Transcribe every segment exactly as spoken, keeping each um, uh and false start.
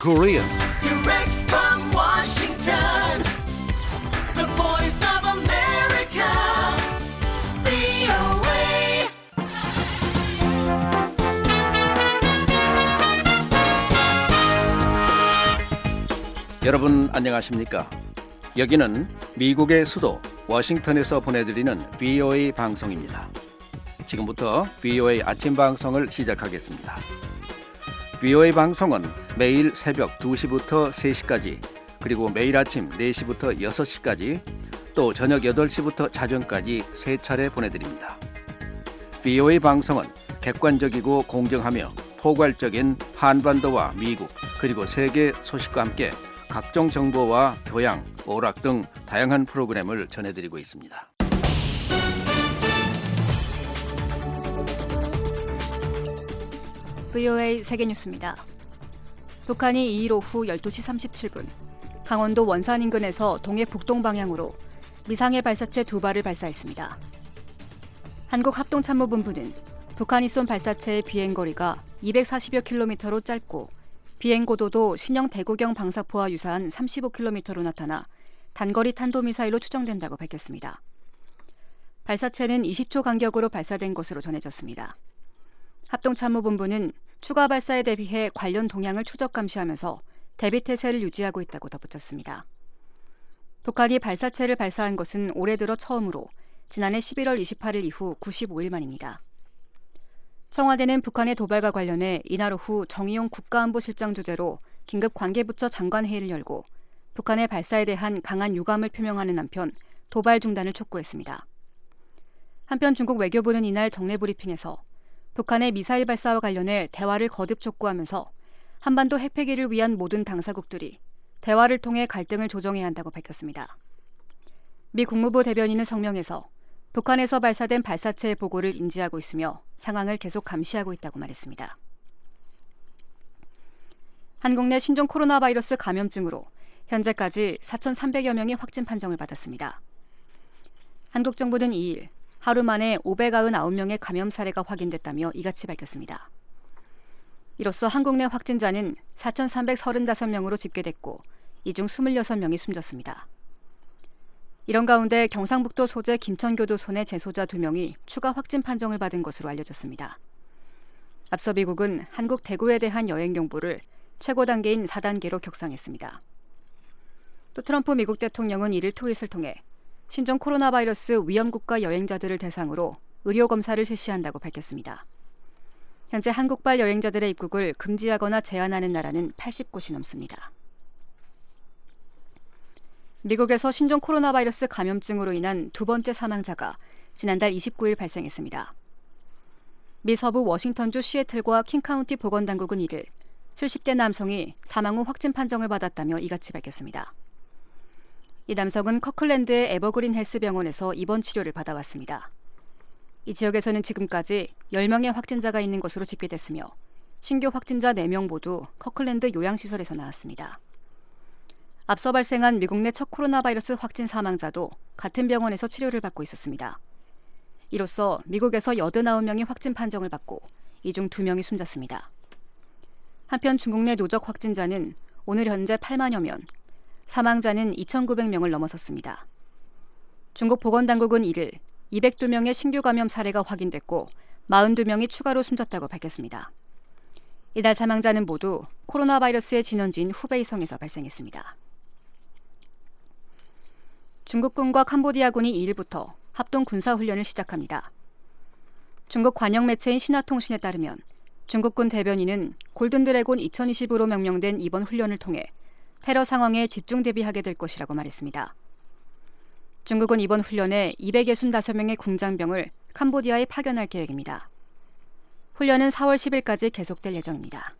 Korea. Direct from Washington, the voice of America, 브이오에이. 여러분 안녕하십니까? 여기는 미국의 수도 워싱턴에서 보내드리는 브이오에이 방송입니다. 지금부터 브이오에이 아침 방송을 시작하겠습니다. 브이오에이 방송은 매일 새벽 두 시부터 세 시까지, 그리고 매일 아침 네 시부터 여섯 시까지, 또 저녁 여덟 시부터 자정까지 세 차례 보내드립니다. 브이오에이 방송은 객관적이고 공정하며 포괄적인 한반도와 미국 그리고 세계 소식과 함께 각종 정보와 교양, 오락 등 다양한 프로그램을 전해드리고 있습니다. 브이오에이 세계뉴스입니다. 북한이 이일 오후 열두 시 삼십칠 분 강원도 원산 인근에서 동해 북동 방향으로 미상해 발사체 두 발을 발사했습니다. 한국합동참모본부는 북한이 쏜 발사체의 비행거리가 이백사십여 킬로미터로 짧고 비행고도도 신형 대구경 방사포와 유사한 삼십오 킬로미터로 나타나 단거리 탄도미사일로 추정된다고 밝혔습니다. 발사체는 이십 초 간격으로 발사된 것으로 전해졌습니다. 합동참모본부는 추가 발사에 대비해 관련 동향을 추적 감시하면서 대비태세를 유지하고 있다고 덧붙였습니다. 북한이 발사체를 발사한 것은 올해 들어 처음으로 지난해 십일월 이십팔일 이후 구십오 일 만입니다. 청와대는 북한의 도발과 관련해 이날 오후 정의용 국가안보실장 주재로 긴급 관계부처 장관회의를 열고 북한의 발사에 대한 강한 유감을 표명하는 한편 도발 중단을 촉구했습니다. 한편 중국 외교부는 이날 정례 브리핑에서 북한의 미사일 발사와 관련해 대화를 거듭 촉구하면서 한반도 핵폐기를 위한 모든 당사국들이 대화를 통해 갈등을 조정해야 한다고 밝혔습니다. 미 국무부 대변인은 성명에서 북한에서 발사된 발사체의 보고를 인지하고 있으며 상황을 계속 감시하고 있다고 말했습니다. 한국 내 신종 코로나 바이러스 감염증으로 현재까지 사천삼백여 명이 확진 판정을 받았습니다. 한국 정부는 이일 하루 만에 오백구십구 명의 감염 사례가 확인됐다며 이같이 밝혔습니다. 이로써 한국 내 확진자는 사천삼백삼십오 명으로 집계됐고 이 중 이십육 명이 숨졌습니다. 이런 가운데 경상북도 소재 김천교도소 내 재소자 두 명이 추가 확진 판정을 받은 것으로 알려졌습니다. 앞서 미국은 한국 대구에 대한 여행 경보를 최고 단계인 사 단계로 격상했습니다. 또 트럼프 미국 대통령은 이일 트윗을 통해 신종 코로나 바이러스 위험국가 여행자들을 대상으로 의료검사를 실시한다고 밝혔습니다. 현재 한국발 여행자들의 입국을 금지하거나 제한하는 나라는 팔십 곳이 넘습니다. 미국에서 신종 코로나 바이러스 감염증으로 인한 두 번째 사망자가 지난달 이십구일 발생했습니다. 미 서부 워싱턴주 시애틀과 킹카운티 보건당국은 이일 칠십 대 남성이 사망 후 확진 판정을 받았다며 이같이 밝혔습니다. 이 남성은 커클랜드의 에버그린 헬스병원에서 입원 치료를 받아왔습니다. 이 지역에서는 지금까지 열 명의 확진자가 있는 것으로 집계됐으며 신규 확진자 네 명 모두 커클랜드 요양시설에서 나왔습니다. 앞서 발생한 미국 내 첫 코로나 바이러스 확진 사망자도 같은 병원에서 치료를 받고 있었습니다. 이로써 미국에서 팔십구 명이 확진 판정을 받고 이 중 두 명이 숨졌습니다. 한편 중국 내 누적 확진자는 오늘 현재 팔만여 명, 사망자는 이천구백 명을 넘어섰습니다. 중국 보건당국은 이일 이백이 명의 신규 감염 사례가 확인됐고 사십이 명이 추가로 숨졌다고 밝혔습니다. 이달 사망자는 모두 코로나 바이러스의 진원지인 후베이성에서 발생했습니다. 중국군과 캄보디아군이 이일부터 합동 군사훈련을 시작합니다. 중국 관영 매체인 신화통신에 따르면 중국군 대변인은 골든드래곤 이천이십으로 명명된 이번 훈련을 통해 테러 상황에 집중 대비하게 될 것이라고 말했습니다. 중국은 이번 훈련에 이백육십오 명의 군장병을 캄보디아에 파견할 계획입니다. 훈련은 사월 십일까지 계속될 예정입니다.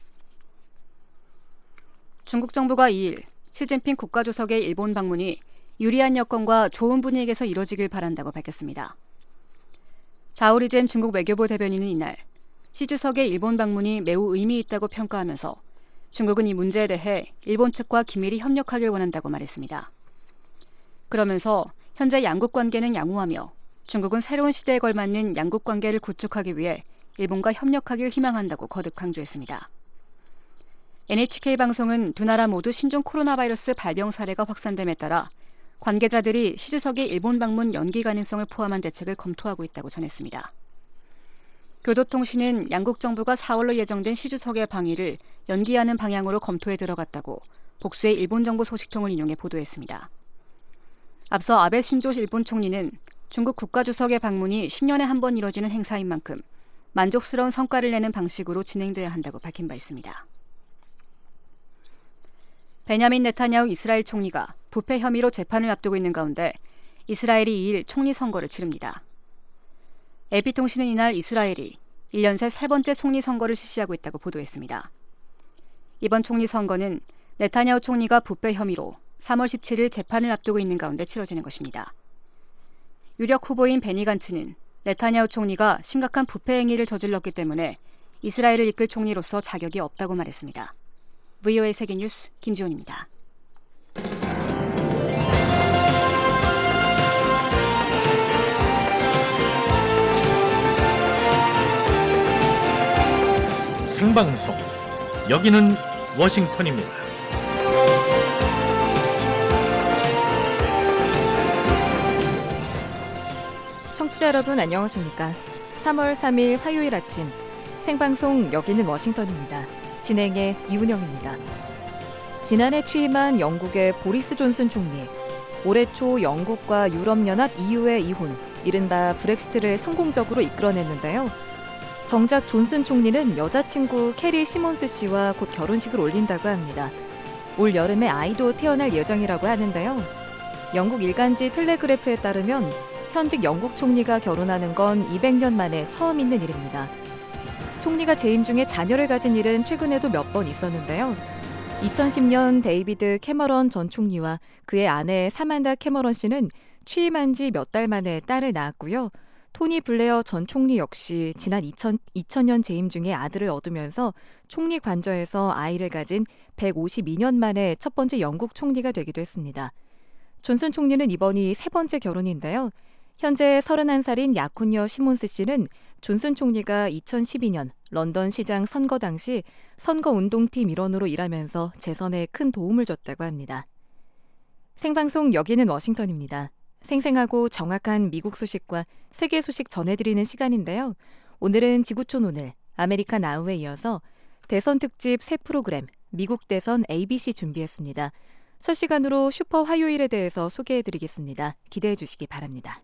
중국 정부가 이일 시진핑 국가주석의 일본 방문이 유리한 여건과 좋은 분위기에서 이뤄지길 바란다고 밝혔습니다. 자오리젠 중국 외교부 대변인은 이날 시 주석의 일본 방문이 매우 의미 있다고 평가하면서 중국은 이 문제에 대해 일본 측과 긴밀히 협력하길 원한다고 말했습니다. 그러면서 현재 양국 관계는 양호하며 중국은 새로운 시대에 걸맞는 양국 관계를 구축하기 위해 일본과 협력하길 희망한다고 거듭 강조했습니다. 엔에이치케이 방송은 두 나라 모두 신종 코로나 바이러스 발병 사례가 확산됨에 따라 관계자들이 시주석의 일본 방문 연기 가능성을 포함한 대책을 검토하고 있다고 전했습니다. 교도통신은 양국 정부가 사월로 예정된 시주석의 방위를 연기하는 방향으로 검토에 들어갔다고 복수의 일본 정부 소식통을 인용해 보도했습니다. 앞서 아베 신조 일본 총리는 중국 국가주석의 방문이 십 년에 한 번 이뤄지는 행사인 만큼 만족스러운 성과를 내는 방식으로 진행돼야 한다고 밝힌 바 있습니다. 베냐민 네타냐후 이스라엘 총리가 부패 혐의로 재판을 앞두고 있는 가운데 이스라엘이 이일 총리 선거를 치릅니다. 에이피통신은 이날 이스라엘이 일 년 새 세 번째 총리 선거를 실시하고 있다고 보도했습니다. 이번 총리 선거는 네타냐후 총리가 부패 혐의로 삼월 십칠일 재판을 앞두고 있는 가운데 치러지는 것입니다. 유력 후보인 베니 간츠는 네타냐후 총리가 심각한 부패 행위를 저질렀기 때문에 이스라엘을 이끌 총리로서 자격이 없다고 말했습니다. 브이오에이 세계뉴스 김지훈입니다. 생방송 여기는 워싱턴입니다. 청취자 여러분 안녕하십니까? 삼월 삼일 화요일 아침 생방송 여기는 워싱턴입니다. 진행의 이운영입니다. 지난해 취임한 영국의 보리스 존슨 총리, 올해 초 영국과 유럽연합 이유의 이혼, 이른바 브렉시트를 성공적으로 이끌어냈는데요. 정작 존슨 총리는 여자친구 캐리 시몬스 씨와 곧 결혼식을 올린다고 합니다. 올 여름에 아이도 태어날 예정이라고 하는데요. 영국 일간지 텔레그래프에 따르면 현직 영국 총리가 결혼하는 건 이백 년 만에 처음 있는 일입니다. 총리가 재임 중에 자녀를 가진 일은 최근에도 몇 번 있었는데요. 이천십 년 데이비드 캐머런 전 총리와 그의 아내 사만다 캐머런 씨는 취임한 지 몇 달 만에 딸을 낳았고요. 토니 블레어 전 총리 역시 지난 이천 년 재임 중에 아들을 얻으면서 총리 관저에서 아이를 가진 백오십이 년 만에 첫 번째 영국 총리가 되기도 했습니다. 존슨 총리는 이번이 세 번째 결혼인데요. 현재 서른한 살인 약혼녀 시몬스 씨는 존슨 총리가 이천십이 년 런던 시장 선거 당시 선거운동팀 일원으로 일하면서 재선에 큰 도움을 줬다고 합니다. 생방송 여기는 워싱턴입니다. 생생하고 정확한 미국 소식과 세계 소식 전해드리는 시간인데요. 오늘은 지구촌 오늘, 아메리카 나우에 이어서 대선 특집 새 프로그램 미국 대선 에이비씨 준비했습니다. 실시간으로 슈퍼 화요일에 대해서 소개해드리겠습니다. 기대해 주시기 바랍니다.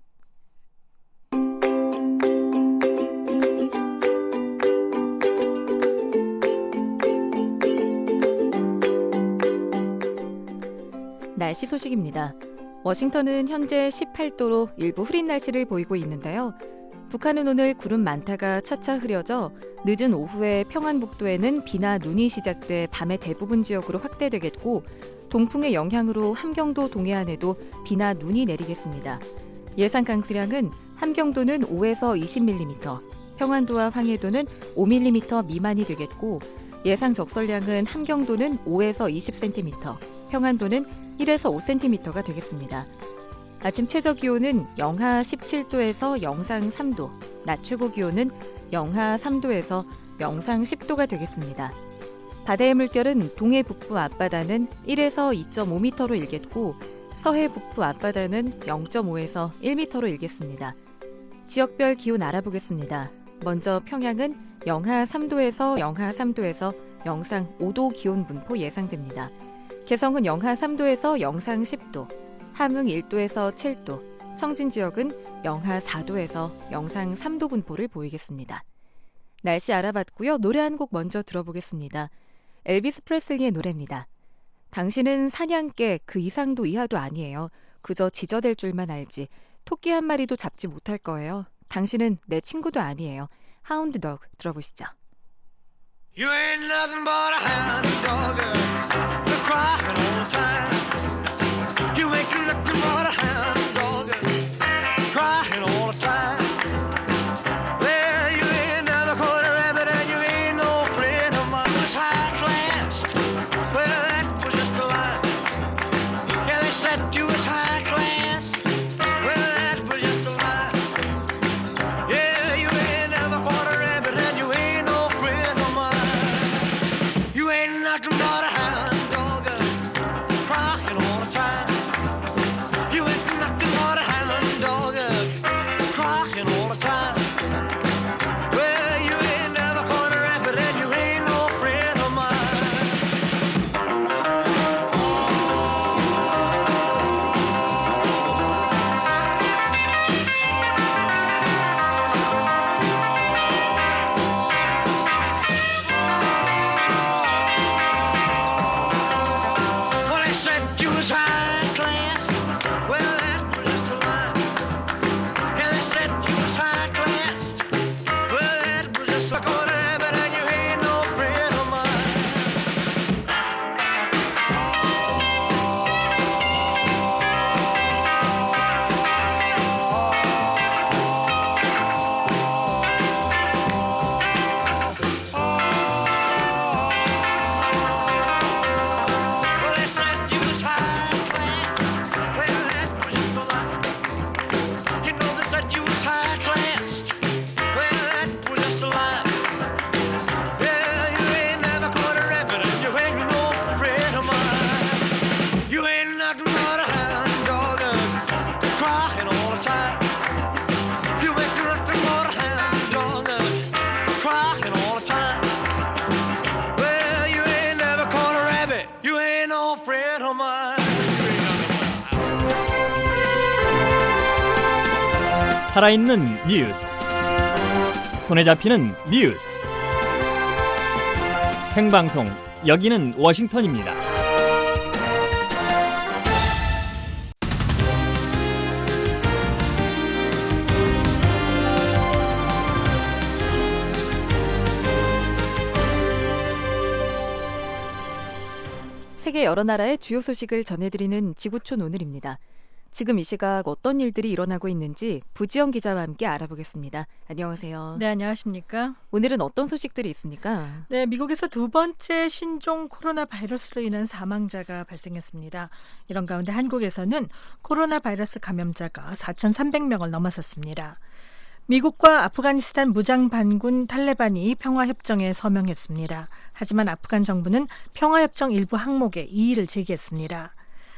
날씨 소식입니다. 워싱턴은 현재 십팔 도로 일부 흐린 날씨를 보이고 있는데요. 북한은 오늘 구름 많다가 차차 흐려져 늦은 오후에 평안북도에는 비나 눈이 시작돼 밤의 대부분 지역으로 확대되겠고 동풍의 영향으로 함경도 동해안에도 비나 눈이 내리겠습니다. 예상 강수량은 함경도는 오에서 이십 밀리미터, 평안도와 황해도는 오 밀리미터 미만이 되겠고 예상 적설량은 함경도는 오에서 이십 센티미터, 평안도는 일에서 오 센티미터가 되겠습니다. 아침 최저 기온은 영하 십칠 도에서 영상 삼 도, 낮 최고 기온은 영하 삼 도에서 영상 십 도가 되겠습니다. 바다의 물결은 동해 북부 앞바다는 일에서 이 점 오 미터로 일겠고 서해 북부 앞바다는 영 점 오에서 일 미터로 일겠습니다. 지역별 기온 알아보겠습니다. 먼저 평양은 영하 삼 도에서 영하 삼 도에서 영상 오 도 기온 분포 예상됩니다. 개성은 영하 삼 도에서 영상 십 도, 함흥 일 도에서 칠 도, 청진 지역은 영하 사 도에서 영상 삼 도 분포를 보이겠습니다. 날씨 알아봤고요. 노래 한 곡 먼저 들어보겠습니다. 엘비스 프레슬리의 노래입니다. 당신은 사냥개 그 이상도 이하도 아니에요. 그저 지저댈 줄만 알지. 토끼 한 마리도 잡지 못할 거예요. 당신은 내 친구도 아니에요. 하운드 덕 들어보시죠. You ain't nothing but a hound dog, you're crying all the time. You ain't nothing but a hound dog, crying all the time. Well, you ain't never caught a rabbit and you ain't no friend of mine. It's high class. Well, that was just a lie. Yeah, they said you was high class. Well, that was just a lie. Yeah, you ain't never caught a rabbit and you ain't no friend of mine. You ain't nothing but 살아있는 뉴스, 손에 잡히는 뉴스, 생방송 여기는 워싱턴입니다. 세계 여러 나라의 주요 소식을 전해드리는 지구촌 오늘입니다. 지금 이 시각 어떤 일들이 일어나고 있는지 부지영 기자와 함께 알아보겠습니다. 안녕하세요. 네, 안녕하십니까? 오늘은 어떤 소식들이 있습니까? 네, 미국에서 두 번째 신종 코로나 바이러스로 인한 사망자가 발생했습니다. 이런 가운데 한국에서는 코로나 바이러스 감염자가 사천삼백 명을 넘어섰습니다. 미국과 아프가니스탄 무장 반군 탈레반이 평화협정에 서명했습니다. 하지만 아프간 정부는 평화협정 일부 항목에 이의를 제기했습니다.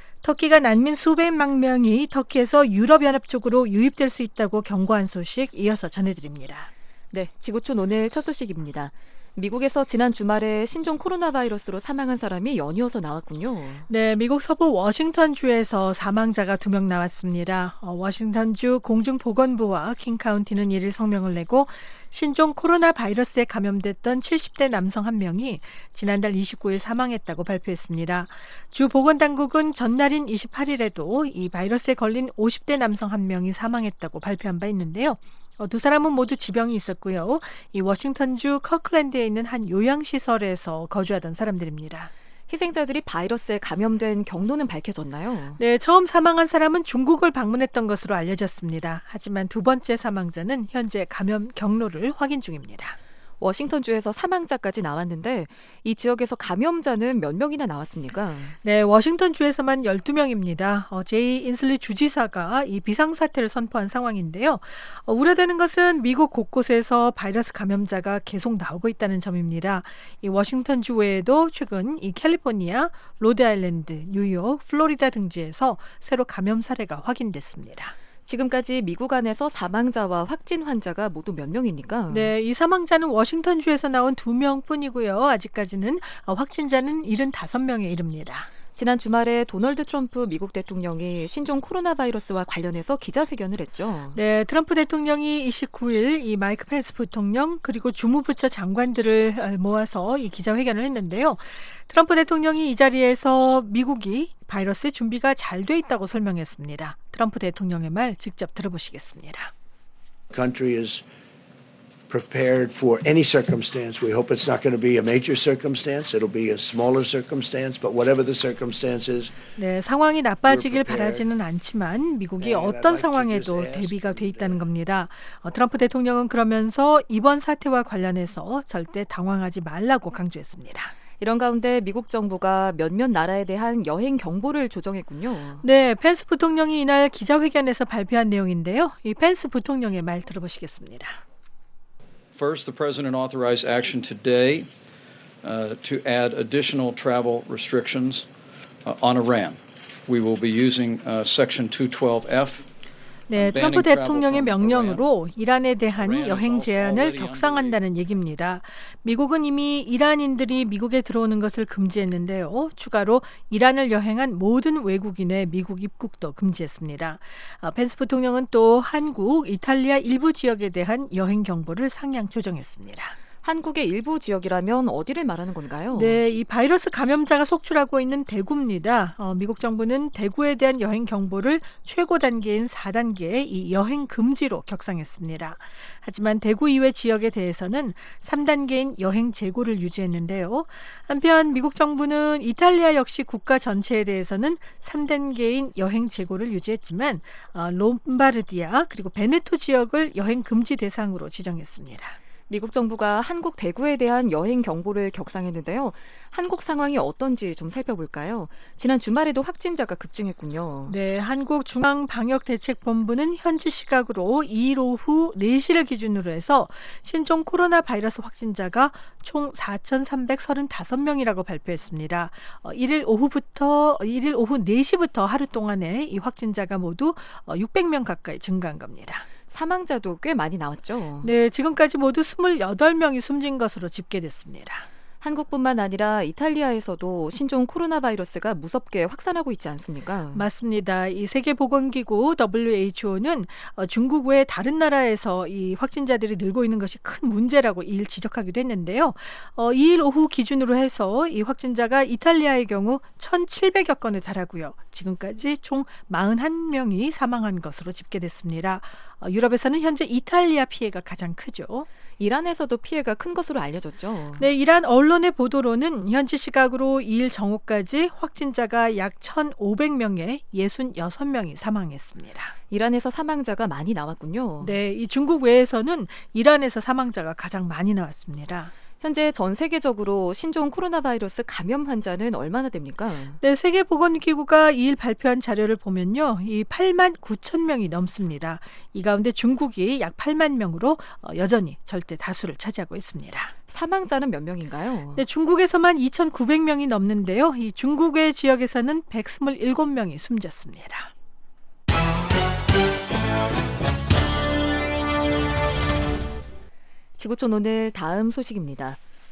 터키가 난민 수백만 명이 터키에서 유럽연합 쪽으로 유입될 수 있다고 경고한 소식 이어서 전해드립니다. 네, 지구촌 오늘 첫 소식입니다. 미국에서 지난 주말에 신종 코로나 바이러스로 사망한 사람이 연이어서 나왔군요. 네, 미국 서부 워싱턴주에서 사망자가 두 명 나왔습니다. 어, 워싱턴주 공중보건부와 킹카운티는 이일 성명을 내고 신종 코로나 바이러스에 감염됐던 칠십 대 남성 한 명이 지난달 이십구일 사망했다고 발표했습니다. 주 보건당국은 전날인 이십팔일에도 이 바이러스에 걸린 오십 대 남성 한 명이 사망했다고 발표한 바 있는데요. 어, 두 사람은 모두 지병이 있었고요. 이 워싱턴주 커클랜드에 있는 한 요양시설에서 거주하던 사람들입니다. 희생자들이 바이러스에 감염된 경로는 밝혀졌나요? 네, 처음 사망한 사람은 중국을 방문했던 것으로 알려졌습니다. 하지만 두 번째 사망자는 현재 감염 경로를 확인 중입니다. 워싱턴주에서 사망자까지 나왔는데 이 지역에서 감염자는 몇 명이나 나왔습니까? 네, 워싱턴주에서만 열두 명입니다. 어, 제이 인슬리 주지사가 이 비상사태를 선포한 상황인데요. 어, 우려되는 것은 미국 곳곳에서 바이러스 감염자가 계속 나오고 있다는 점입니다. 이 워싱턴주 외에도 최근 이 캘리포니아, 로드아일랜드, 뉴욕, 플로리다 등지에서 새로 감염 사례가 확인됐습니다. 지금까지 미국 안에서 사망자와 확진 환자가 모두 몇 명입니까? 네, 이 사망자는 워싱턴주에서 나온 두 명뿐이고요. 아직까지는 확진자는 칠십오 명에 이릅니다. 지난 주말에 도널드 트럼프 미국 대통령이 신종 코로나 바이러스와 관련해서 기자회견을 했죠. 네, 트럼프 대통령이 이십구일 이 마이크 펜스 부통령 그리고 주무부처 장관들을 모아서 이 기자회견을 했는데요. 트럼프 대통령이 이 자리에서 미국이 바이러스의 준비가 잘 돼 있다고 설명했습니다. 트럼프 대통령의 말 직접 들어보시겠습니다. Country is prepared for any circumstance. We hope it's not going to be a major circumstance. It'll be a smaller circumstance. But whatever the circumstances. 네, 상황이 나빠지길 바라지는 않지만 미국이 어떤 상황에도 대비가 돼 있다는 겁니다. 어, 트럼프 대통령은 그러면서 이번 사태와 관련해서 절대 당황하지 말라고 강조했습니다. 이런 가운데 미국 정부가 몇몇 나라에 대한 여행 경보를 조정했군요. 네, 펜스 부통령이 이날 기자회견에서 발표한 내용인데요. 이 펜스 부통령의 말 들어보시겠습니다. First, the President authorized action today uh, to add additional travel restrictions uh, on Iran. We will be using uh, Section two twelve F. 네, 트럼프 대통령의 명령으로 이란에 대한 여행 제한을 격상한다는 얘기입니다. 미국은 이미 이란인들이 미국에 들어오는 것을 금지했는데요. 추가로 이란을 여행한 모든 외국인의 미국 입국도 금지했습니다. 아, 펜스 부통령은 또 한국, 이탈리아 일부 지역에 대한 여행 경보를 상향 조정했습니다. 한국의 일부 지역이라면 어디를 말하는 건가요? 네, 이 바이러스 감염자가 속출하고 있는 대구입니다. 어, 미국 정부는 대구에 대한 여행 경보를 최고 단계인 사 단계의 이 여행 금지로 격상했습니다. 하지만 대구 이외 지역에 대해서는 삼 단계인 여행 재고를 유지했는데요. 한편 미국 정부는 이탈리아 역시 국가 전체에 대해서는 삼 단계인 여행 재고를 유지했지만 어, 롬바르디아 그리고 베네토 지역을 여행 금지 대상으로 지정했습니다. 미국 정부가 한국 대구에 대한 여행 경보를 격상했는데요. 한국 상황이 어떤지 좀 살펴볼까요? 지난 주말에도 확진자가 급증했군요. 네, 한국중앙방역대책본부는 현지 시각으로 이일 오후 네 시를 기준으로 해서 신종 코로나 바이러스 확진자가 총 사천삼백삼십오 명이라고 발표했습니다. 어, 일일 오후부터 일일 오후 네 시부터 하루 동안에 이 확진자가 모두 육백 명 가까이 증가한 겁니다. 사망자도 꽤 많이 나왔죠. 네, 지금까지 모두 이십팔 명이 숨진 것으로 집계됐습니다. 한국뿐만 아니라 이탈리아에서도 신종 코로나 바이러스가 무섭게 확산하고 있지 않습니까? 맞습니다. 이 세계보건기구 더블유에이치오는 중국 외 다른 나라에서 이 확진자들이 늘고 있는 것이 큰 문제라고 이일 지적하기도 했는데요. 어, 이일 오후 기준으로 해서 이 확진자가 이탈리아의 경우 천칠백여 건에 달하고요. 지금까지 총 사십일 명이 사망한 것으로 집계됐습니다. 어, 유럽에서는 현재 이탈리아 피해가 가장 크죠. 이란에서도 피해가 큰 것으로 알려졌죠. 네, 이란 언론의 보도로는 현지 시각으로 이일 정오까지 확진자가 약 천오백 명에 육십육 명이 사망했습니다. 이란에서 사망자가 많이 나왔군요. 네, 이 중국 외에서는 이란에서 사망자가 가장 많이 나왔습니다. 현재 전 세계적으로 신종 코로나 바이러스 감염 환자는 얼마나 됩니까? 네, 세계보건기구가 이일 발표한 자료를 보면요, 이 팔만 구천 명이 넘습니다. 이 가운데 중국이 약 팔만 명으로 여전히 절대 다수를 차지하고 있습니다. 사망자는 몇 명인가요? 네, 중국에서만 이천구백 명이 넘는데요. 이 중국 외 지역에서는 백이십칠 명이 숨졌습니다. 지구촌 오늘 다음 소식입니다.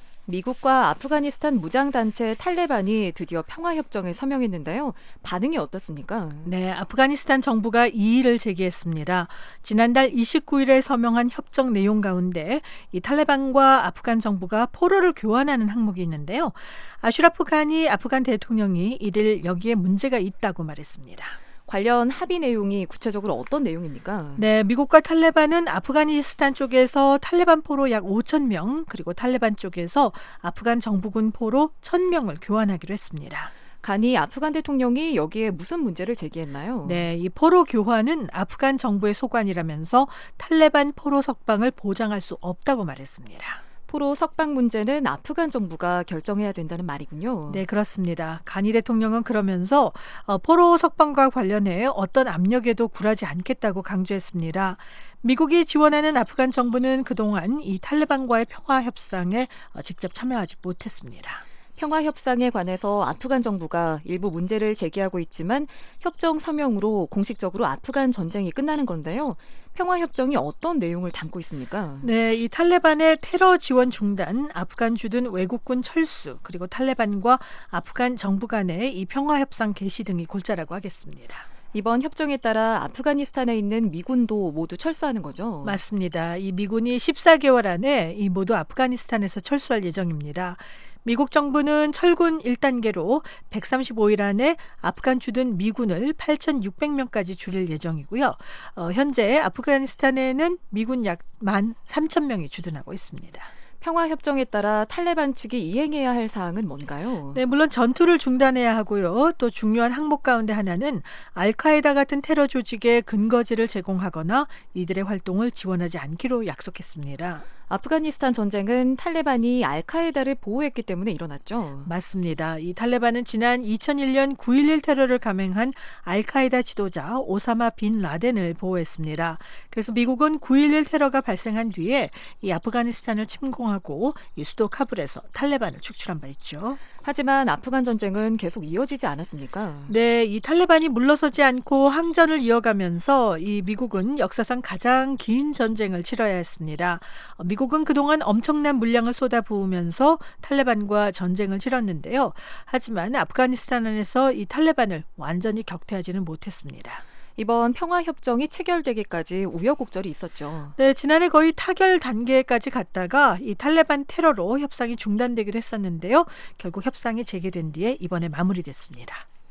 미국과 아프가니스탄 무장단체 탈레반이 드디어 평화협정에 서명했는데요. 반응이 어떻습니까? 네, 아프가니스탄 정부가 이의를 제기했습니다. 지난달 이십구일에 서명한 협정 내용 가운데 이 탈레반과 아프간 정부가 포로를 교환하는 항목이 있는데요. 아슈라프 가니 아프간 대통령이 이를 여기에 문제가 있다고 말했습니다. 관련 합의 내용이 구체적으로 어떤 내용입니까? 네, 미국과 탈레반은 아프가니스탄 쪽에서 탈레반 포로 약 오천 명, 그리고 탈레반 쪽에서 아프간 정부군 포로 천 명을 교환하기로 했습니다. 가니 아프간 대통령이 여기에 무슨 문제를 제기했나요? 네, 이 포로 교환은 아프간 정부의 소관이라면서 탈레반 포로 석방을 보장할 수 없다고 말했습니다. 포로 석방 문제는 아프간 정부가 결정해야 된다는 말이군요. 네, 그렇습니다. 가니 대통령은 그러면서 포로 석방과 관련해 어떤 압력에도 굴하지 않겠다고 강조했습니다. 미국이 지원하는 아프간 정부는 그동안 이 탈레반과의 평화 협상에 직접 참여하지 못했습니다. 평화협상에 관해서 아프간 정부가 일부 문제를 제기하고 있지만 협정 서명으로 공식적으로 아프간 전쟁이 끝나는 건데요. 평화협정이 어떤 내용을 담고 있습니까? 네, 이 탈레반의 테러 지원 중단, 아프간 주둔 외국군 철수, 그리고 탈레반과 아프간 정부 간의 이 평화협상 개시 등이 골자라고 하겠습니다. 이번 협정에 따라 아프가니스탄에 있는 미군도 모두 철수하는 거죠? 맞습니다. 이 미군이 십사 개월 안에 이 모두 아프가니스탄에서 철수할 예정입니다. 미국 정부는 철군 일 단계로 백삼십오 일 안에 아프간 주둔 미군을 팔천육백 명까지 줄일 예정이고요. 어, 현재 아프가니스탄에는 미군 약 만 삼천 명이 주둔하고 있습니다. 평화협정에 따라 탈레반 측이 이행해야 할 사항은 뭔가요? 네, 물론 전투를 중단해야 하고요. 또 중요한 항목 가운데 하나는 알카에다 같은 테러 조직의 근거지를 제공하거나 이들의 활동을 지원하지 않기로 약속했습니다. 아프가니스탄 전쟁은 탈레반이 알카에다를 보호했기 때문에 일어났죠. 맞습니다. 이 탈레반은 지난 이천일년 구일일 테러를 감행한 알카에다 지도자 오사마 빈 라덴을 보호했습니다. 그래서 미국은 구일일 테러가 발생한 뒤에 이 아프가니스탄을 침공하고 이 수도 카불에서 탈레반을 축출한 바 있죠. 하지만 아프간 전쟁은 계속 이어지지 않았습니까? 네, 이 탈레반이 물러서지 않고 항전을 이어가면서 이 미국은 역사상 가장 긴 전쟁을 치러야 했습니다. 미국은 그동안 엄청난 물량을 쏟아부으면서 탈레반과 전쟁을 치렀는데요. 하지만 아프가니스탄 안에서 이 탈레반을 완전히 격퇴하지는 못했습니다. 이번 평화협정이 체결되기까지 우여곡절이 있었죠. 네, 지난해 거의 타결 단계까지 갔다가 이 탈레반 테러로 협상이 중단되기도 했었는데요. 결국 협상이 재개된 뒤에 이번에 마무리됐습니다.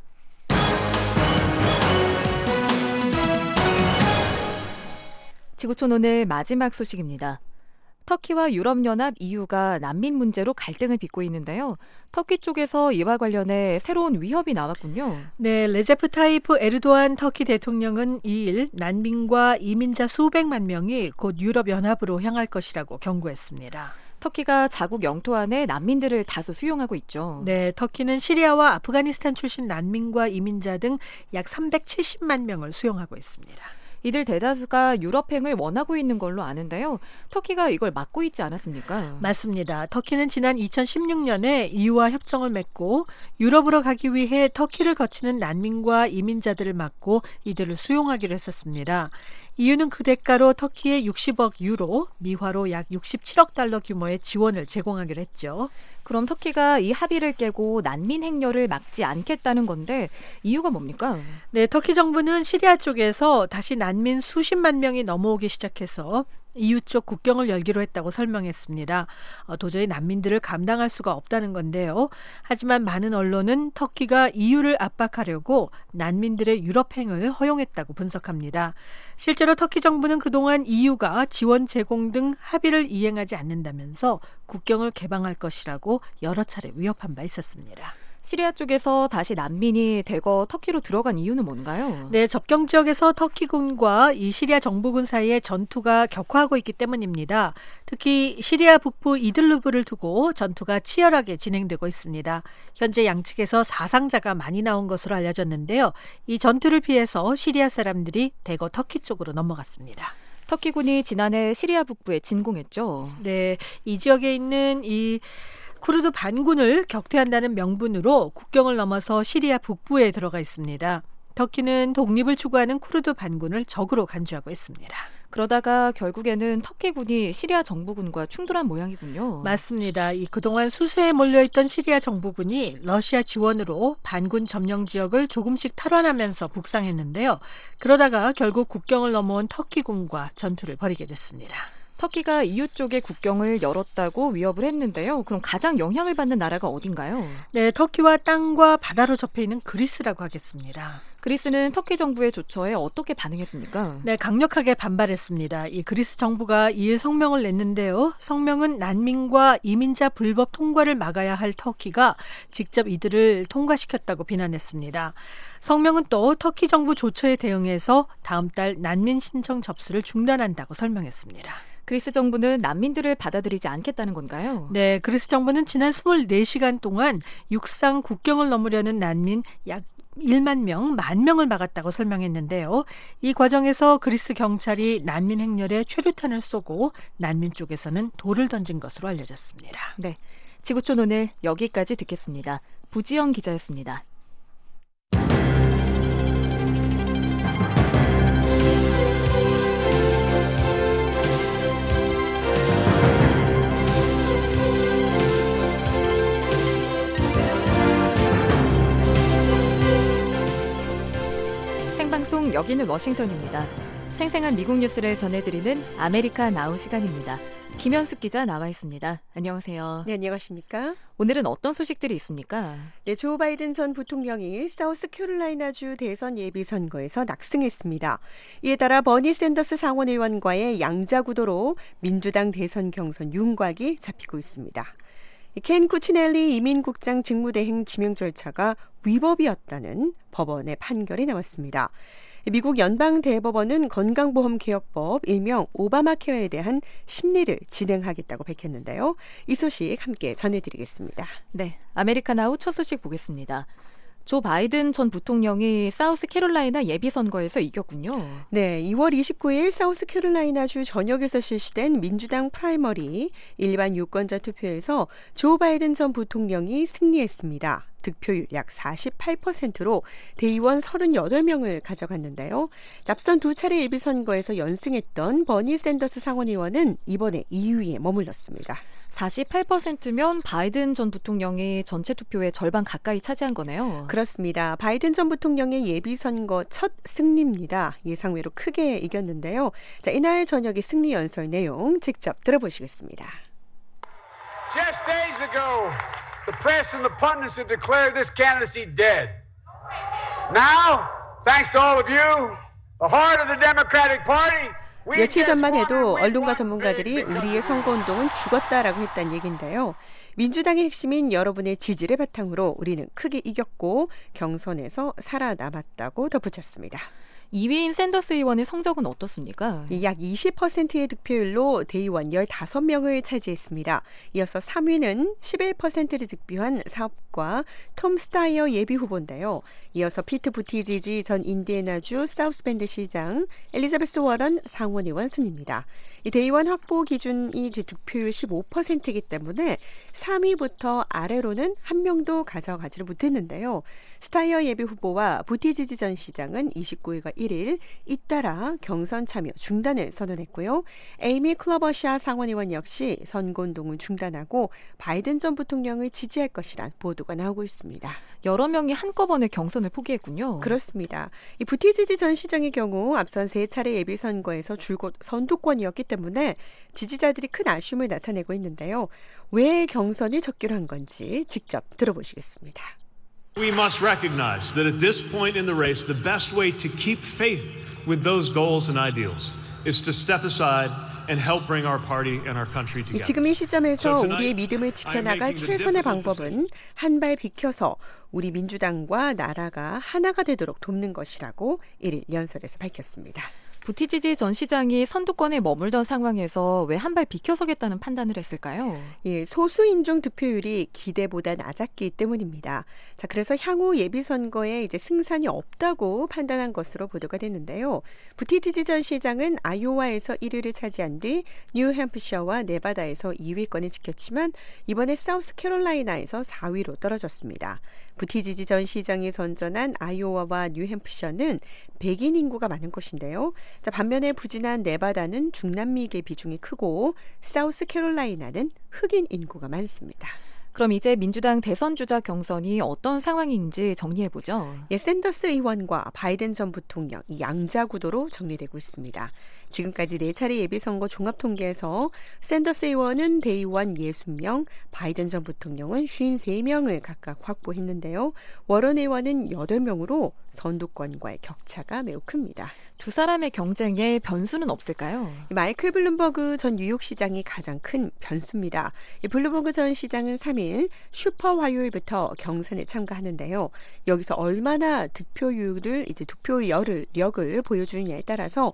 지구촌 오늘 마지막 소식입니다. 터키와 유럽연합 이유가 난민 문제로 갈등을 빚고 있는데요. 터키 쪽에서 이와 관련해 새로운 위협이 나왔군요. 네, 레제프 타이프 에르도안 터키 대통령은 이일 난민과 이민자 수백만 명이 곧 유럽연합으로 향할 것이라고 경고했습니다. 터키가 자국 영토 안에 난민들을 다수 수용하고 있죠. 네, 터키는 시리아와 아프가니스탄 출신 난민과 이민자 등 약 삼백칠십만 명을 수용하고 있습니다. 이들 대다수가 유럽행을 원하고 있는 걸로 아는데요. 터키가 이걸 막고 있지 않았습니까? 맞습니다. 터키는 지난 이천십육년에 이유와 협정을 맺고 유럽으로 가기 위해 터키를 거치는 난민과 이민자들을 막고 이들을 수용하기로 했었습니다. 이유는 그 대가로 터키에 육십억 유로, 미화로 약 육십칠억 달러 규모의 지원을 제공하기로 했죠. 그럼 터키가 이 합의를 깨고 난민 행렬을 막지 않겠다는 건데 이유가 뭡니까? 네, 터키 정부는 시리아 쪽에서 다시 난민 수십만 명이 넘어오기 시작해서 이유 쪽 국경을 열기로 했다고 설명했습니다. 어, 도저히 난민들을 감당할 수가 없다는 건데요. 하지만 많은 언론은 터키가 이유를 압박하려고 난민들의 유럽행을 허용했다고 분석합니다. 실제로 터키 정부는 그동안 이유가 지원 제공 등 합의를 이행하지 않는다면서 국경을 개방할 것이라고 여러 차례 위협한 바 있었습니다. 시리아 쪽에서 다시 난민이 대거 터키로 들어간 이유는 뭔가요? 네, 접경 지역에서 터키군과 이 시리아 정부군 사이에 전투가 격화하고 있기 때문입니다. 특히 시리아 북부 이들루브를 두고 전투가 치열하게 진행되고 있습니다. 현재 양측에서 사상자가 많이 나온 것으로 알려졌는데요. 이 전투를 피해서 시리아 사람들이 대거 터키 쪽으로 넘어갔습니다. 터키군이 지난해 시리아 북부에 진공했죠. 네, 이 지역에 있는 이 쿠르드 반군을 격퇴한다는 명분으로 국경을 넘어서 시리아 북부에 들어가 있습니다. 터키는 독립을 추구하는 쿠르드 반군을 적으로 간주하고 있습니다. 그러다가 결국에는 터키군이 시리아 정부군과 충돌한 모양이군요. 맞습니다. 이 그동안 수세에 몰려있던 시리아 정부군이 러시아 지원으로 반군 점령 지역을 조금씩 탈환하면서 북상했는데요. 그러다가 결국 국경을 넘어온 터키군과 전투를 벌이게 됐습니다. 터키가 이유 쪽에 국경을 열었다고 위협을 했는데요. 그럼 가장 영향을 받는 나라가 어딘가요? 네, 터키와 땅과 바다로 접해 있는 그리스라고 하겠습니다. 그리스는 터키 정부의 조처에 어떻게 반응했습니까? 네, 강력하게 반발했습니다. 이 그리스 정부가 이일 성명을 냈는데요. 성명은 난민과 이민자 불법 통과를 막아야 할 터키가 직접 이들을 통과시켰다고 비난했습니다. 성명은 또 터키 정부 조처에 대응해서 다음 달 난민 신청 접수를 중단한다고 설명했습니다. 그리스 정부는 난민들을 받아들이지 않겠다는 건가요? 네, 그리스 정부는 지난 이십사 시간 동안 육상 국경을 넘으려는 난민 약 일만 명, 만 명을 막았다고 설명했는데요. 이 과정에서 그리스 경찰이 난민 행렬에 최루탄을 쏘고 난민 쪽에서는 돌을 던진 것으로 알려졌습니다. 네, 지구촌 오늘 여기까지 듣겠습니다. 부지영 기자였습니다. 생방송 여기는 워싱턴입니다. 생생한 미국 뉴스를 전해드리는 아메리카 나우 시간입니다. 김현숙 기자 나와 있습니다. 안녕하세요. 네, 안녕하십니까? 오늘은 어떤 소식들이 있습니까? 네, 조 바이든 전 부통령이 사우스캐롤라이나주 대선 예비선거에서 낙승했습니다. 이에 따라 버니 샌더스 상원의원과의 양자구도로 민주당 대선 경선 윤곽이 잡히고 있습니다. 켄 쿠치넬리 이민국장 직무대행 지명 절차가 위법이었다는 법원의 판결이 나왔습니다. 미국 연방대법원은 건강보험개혁법 일명 오바마케어에 대한 심리를 진행하겠다고 밝혔는데요. 이 소식 함께 전해드리겠습니다. 네, 아메리카나우 첫 소식 보겠습니다. 조 바이든 전 부통령이 사우스캐롤라이나 예비선거에서 이겼군요. 네, 이월 이십구일 사우스캐롤라이나주 전역에서 실시된 민주당 프라이머리 일반 유권자 투표에서 조 바이든 전 부통령이 승리했습니다. 득표율 약 사십팔 퍼센트로 대의원 삼십팔 명을 가져갔는데요. 앞선 두 차례 예비선거에서 연승했던 버니 샌더스 상원의원은 이번에 이 위에 머물렀습니다. 사십팔 퍼센트면 바이든 전 부통령이 전체 투표의 절반 가까이 차지한 거네요. 그렇습니다. 바이든 전 부통령의 예비선거 첫 승리입니다. 예상외로 크게 이겼는데요. 자, 이날 저녁의 승리 연설 내용 직접 들어보시겠습니다. Just days ago, the press and the pundits had declared this candidacy dead. Now, thanks to all of you, the heart of the Democratic Party. 며칠 전만 해도 언론과 전문가들이 우리의 선거운동은 죽었다라고 했다는 얘기인데요. 민주당의 핵심인 여러분의 지지를 바탕으로 우리는 크게 이겼고 경선에서 살아남았다고 덧붙였습니다. 이 위인 샌더스 의원의 성적은 어떻습니까? 약 이십 퍼센트의 득표율로 대의원 십오 명을 차지했습니다. 이어서 삼 위는 십일 퍼센트를 득표한 사업가 톰 스타이어 예비후보인데요. 이어서 피트 부티지지 전 인디애나주 사우스밴드 시장, 엘리자베스 워런 상원의원 순입니다. 이 대의원 확보 기준이 이제 득표율 십오 퍼센트이기 때문에 삼 위부터 아래로는 한 명도 가져가지를 못했는데요. 스타이어 예비 후보와 부티지지 전 시장은 이십구 일과 일 일 잇따라 경선 참여 중단을 선언했고요. 에이미 클러버샤 상원의원 역시 선거운동을 중단하고 바이든 전 부통령을 지지할 것이란 보도가 나오고 있습니다. 여러 명이 한꺼번에 경선을 포기했군요. 그렇습니다. 이 부티지지 전 시장의 경우 앞선 세 차례 예비 선거에서 줄곧 선두권이었기 때문에 지지자들이 큰 아쉬움을 나타내고 있는데요. 왜 경선을 적기로 한 건지 직접 들어보시겠습니다. We must recognize that at this point in the race, the best way to keep faith with those goals and ideals is to step aside and help bring our party and our country together. 지금 이 시점에서 우리의 믿음을 지켜나갈 최선의 방법은 한 발 비켜서 우리 민주당과 나라가 하나가 되도록 돕는 것이라고 일 일 연설에서 밝혔습니다. 부티지지 전 시장이 선두권에 머물던 상황에서 왜 한 발 비켜서겠다는 판단을 했을까요? 예, 소수 인종 득표율이 기대보다 낮았기 때문입니다. 자, 그래서 향후 예비 선거에 이제 승산이 없다고 판단한 것으로 보도가 됐는데요. 부티지지 전 시장은 아이오와에서 일 위를 차지한 뒤 뉴햄프셔와 네바다에서 이 위권을 지켰지만 이번에 사우스캐롤라이나에서 사 위로 떨어졌습니다. 부티지지 전 시장이 선전한 아이오와와 뉴햄프셔는 백인 인구가 많은 곳인데요. 자, 반면에 부진한 네바다는 중남미계 비중이 크고 사우스캐롤라이나는 흑인 인구가 많습니다. 그럼 이제 민주당 대선 주자 경선이 어떤 상황인지 정리해보죠. 예, 샌더스 의원과 바이든 전 부통령 이 양자 구도로 정리되고 있습니다. 지금까지 네 차례 예비선거 종합통계에서 샌더스 의원은 대의원 육십 명, 바이든 전 부통령은 오십삼 명을 각각 확보했는데요. 워런 의원은 여덟 명으로 선두권과의 격차가 매우 큽니다. 두 사람의 경쟁에 변수는 없을까요? 마이클 블룸버그 전 뉴욕시장이 가장 큰 변수입니다. 블룸버그 전 시장은 삼 일 슈퍼 화요일부터 경선에 참가하는데요. 여기서 얼마나 득표율을 이제 득표율을 력을 보여주느냐에 따라서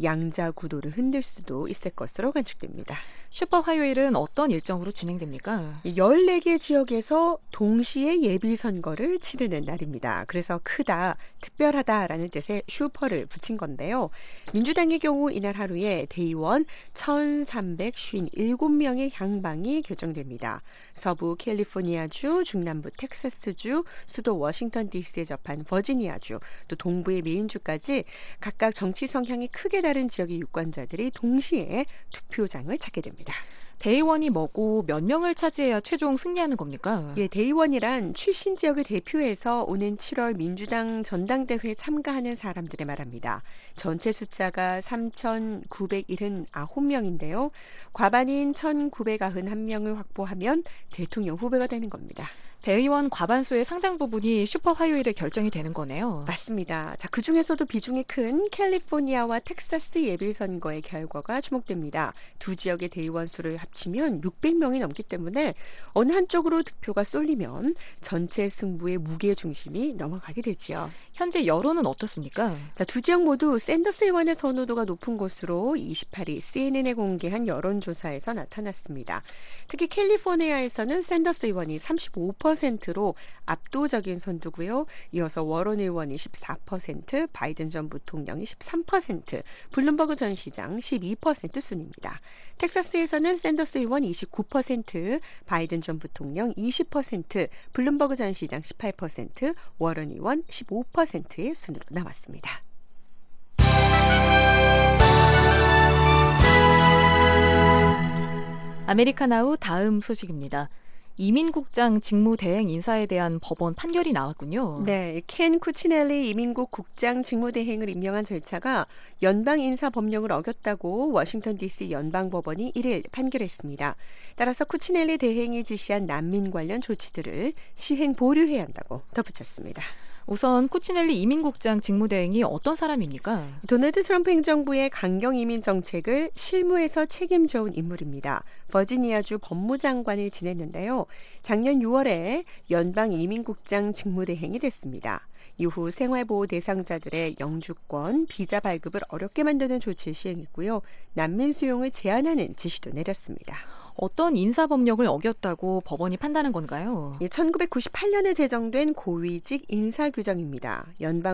양자 구도를 흔들 수도 있을 것으로 관측됩니다. 슈퍼 화요일은 어떤 일정으로 진행됩니까? 열네 개 지역에서 동시에 예비선거를 치르는 날입니다. 그래서 크다, 특별하다라는 뜻의 슈퍼를 붙인 건데요. 민주당의 경우 이날 하루에 대의원 천삼백오십칠 명의 향방이 결정됩니다. 서부 캘리포니아주, 중남부 텍사스주, 수도 워싱턴 디씨에 접한 버지니아주, 또 동부의 메인주까지 각각 정치 성향이 크게 다른 지역의 유권자들이 동시에 투표장을 찾게 됩니다. 대의원이 뭐고 몇 명을 차지해야 최종 승리하는 겁니까? 예, 대의원이란 출신 지역을 대표해서 오는 칠월 민주당 전당대회에 참가하는 사람들의 말합니다. 전체 숫자가 삼천구백칠십구 명인데요. 과반인 천구백구십일 명을 확보하면 대통령 후보가 되는 겁니다. 대의원 과반수의 상당 부분이 슈퍼 화요일에 결정이 되는 거네요. 맞습니다. 자, 그중에서도 비중이 큰 캘리포니아와 텍사스 예비선거의 결과가 주목됩니다. 두 지역의 대의원 수를 합치면 육백 명이 넘기 때문에 어느 한쪽으로 득표가 쏠리면 전체 승부의 무게중심이 넘어가게 되죠. 현재 여론은 어떻습니까? 자, 두 지역 모두 샌더스 의원의 선호도가 높은 것으로 이십팔 일 씨엔엔에 공개한 여론조사에서 나타났습니다. 특히 캘리포니아에서는 샌더스 의원이 삼십오 퍼센트로 압도적인 선두고요. 이어서 워런 의원이 십사 퍼센트, 바이든 전 부통령이 십삼 퍼센트, 블룸버그 전 시장 십이 퍼센트 순입니다. 텍사스에서는 샌더스 의원 이십구 퍼센트, 바이든 전 부통령 이십 퍼센트, 블룸버그 전 시장 십팔 퍼센트, 워런 의원 십오 퍼센트의 순으로 나왔습니다. 아메리카나우 다음 소식입니다. 이민국장 직무대행 인사에 대한 법원 판결이 나왔군요. 네, 켄 쿠치넬리 이민국 국장 직무대행을 임명한 절차가 연방인사법령을 어겼다고 워싱턴 디씨 연방법원이 일 일 판결했습니다. 따라서 쿠치넬리 대행이 지시한 난민 관련 조치들을 시행 보류해야 한다고 덧붙였습니다. 우선 쿠치넬리 이민국장 직무대행이 어떤 사람입니까? 도널드 트럼프 행정부의 강경 이민 정책을 실무에서 책임져온 인물입니다. 버지니아주 법무장관을 지냈는데요. 작년 유월에 연방 이민국장 직무대행이 됐습니다. 이후 생활보호 대상자들의 영주권, 비자 발급을 어렵게 만드는 조치를 시행했고요. 난민 수용을 제한하는 지시도 내렸습니다. 어떤 인사법령을 어겼다고 법원이 판단한 건가요? 예, 천구백구십팔 년에 제정된 고위직 인사규정입니다.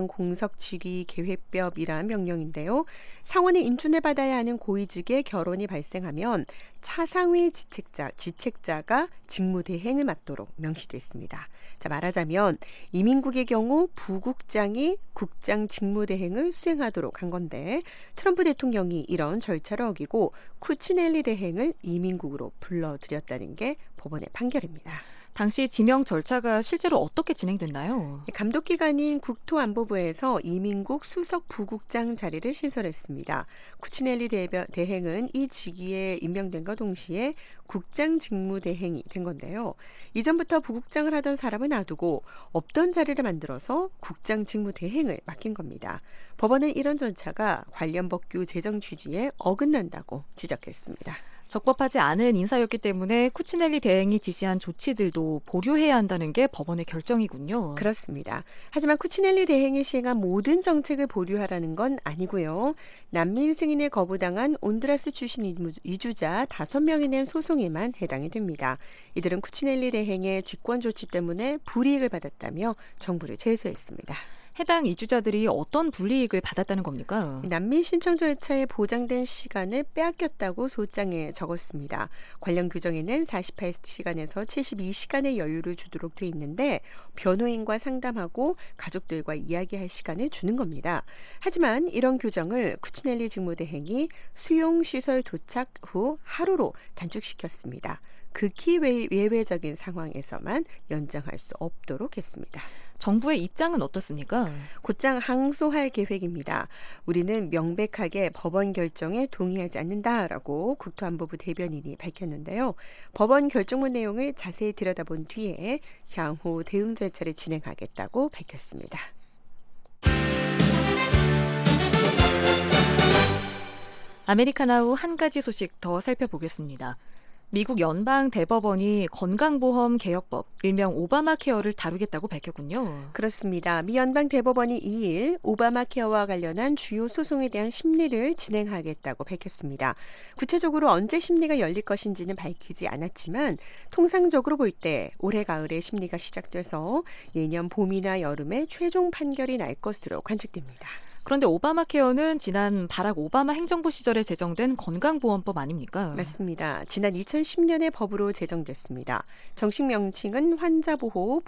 연방공석직위계획법이란 명령인데요. 상원의 인준을 받아야 하는 고위직의 결혼이 발생하면 차상위 지책자, 지책자가 직무대행을 맡도록 명시됐습니다. 자, 말하자면 이민국의 경우 부국장이 국장 직무대행을 수행하도록 한 건데 트럼프 대통령이 이런 절차를 어기고 쿠치넬리 대행을 이민국으로 불러들였다는 게 법원의 판결입니다. 당시 지명 절차가 실제로 어떻게 진행됐나요? 감독기관인 국토안보부에서 이민국 수석 부국장 자리를 신설했습니다. 쿠치넬리 대변, 대행은 이 직위에 임명된과 동시에 국장 직무대행이 된 건데요. 이전부터 부국장을 하던 사람을 놔두고 없던 자리를 만들어서 국장 직무대행을 맡긴 겁니다. 법원은 이런 절차가 관련 법규 제정 취지에 어긋난다고 지적했습니다. 적법하지 않은 인사였기 때문에 쿠치넬리 대행이 지시한 조치들도 보류해야 한다는 게 법원의 결정이군요. 그렇습니다. 하지만 쿠치넬리 대행이 시행한 모든 정책을 보류하라는 건 아니고요. 난민 승인을 거부당한 온두라스 출신 이주자 다섯 명이 낸 소송에만 해당이 됩니다. 이들은 쿠치넬리 대행의 직권 조치 때문에 불이익을 받았다며 정부를 제소했습니다. 해당 이주자들이 어떤 불이익을 받았다는 겁니까? 난민 신청 절차에 보장된 시간을 빼앗겼다고 소장에 적었습니다. 관련 규정에는 사십팔 시간에서 칠십이 시간의 여유를 주도록 돼 있는데 변호인과 상담하고 가족들과 이야기할 시간을 주는 겁니다. 하지만 이런 규정을 쿠치넬리 직무대행이 수용시설 도착 후 하루로 단축시켰습니다. 극히 예외적인 상황에서만 연장할 수 없도록 했습니다. 정부의 입장은 어떻습니까? 곧장 항소할 계획입니다. 우리는 명백하게 법원 결정에 동의하지 않는다라고 국토안보부 대변인이 밝혔는데요. 법원 결정문 내용을 자세히 들여다본 뒤에 향후 대응 절차를 진행하겠다고 밝혔습니다. 아메리카나우 한 가지 소식 더 살펴보겠습니다. 미국 연방 대법원이 건강보험 개혁법, 일명 오바마 케어를 다루겠다고 밝혔군요. 그렇습니다. 미 연방 대법원이 이일 오바마 케어와 관련한 주요 소송에 대한 심리를 진행하겠다고 밝혔습니다. 구체적으로 언제 심리가 열릴 것인지는 밝히지 않았지만 통상적으로 볼 때 올해 가을에 심리가 시작돼서 내년 봄이나 여름에 최종 판결이 날 것으로 관측됩니다. 그런데 오바마 케어는 지난 바락 오바마 행정부 시절에 제정된 건강보험법 아닙니까? 맞습니다. 지난 이천십 년에 법으로 제정됐습니다. 정식 명칭은 환자보호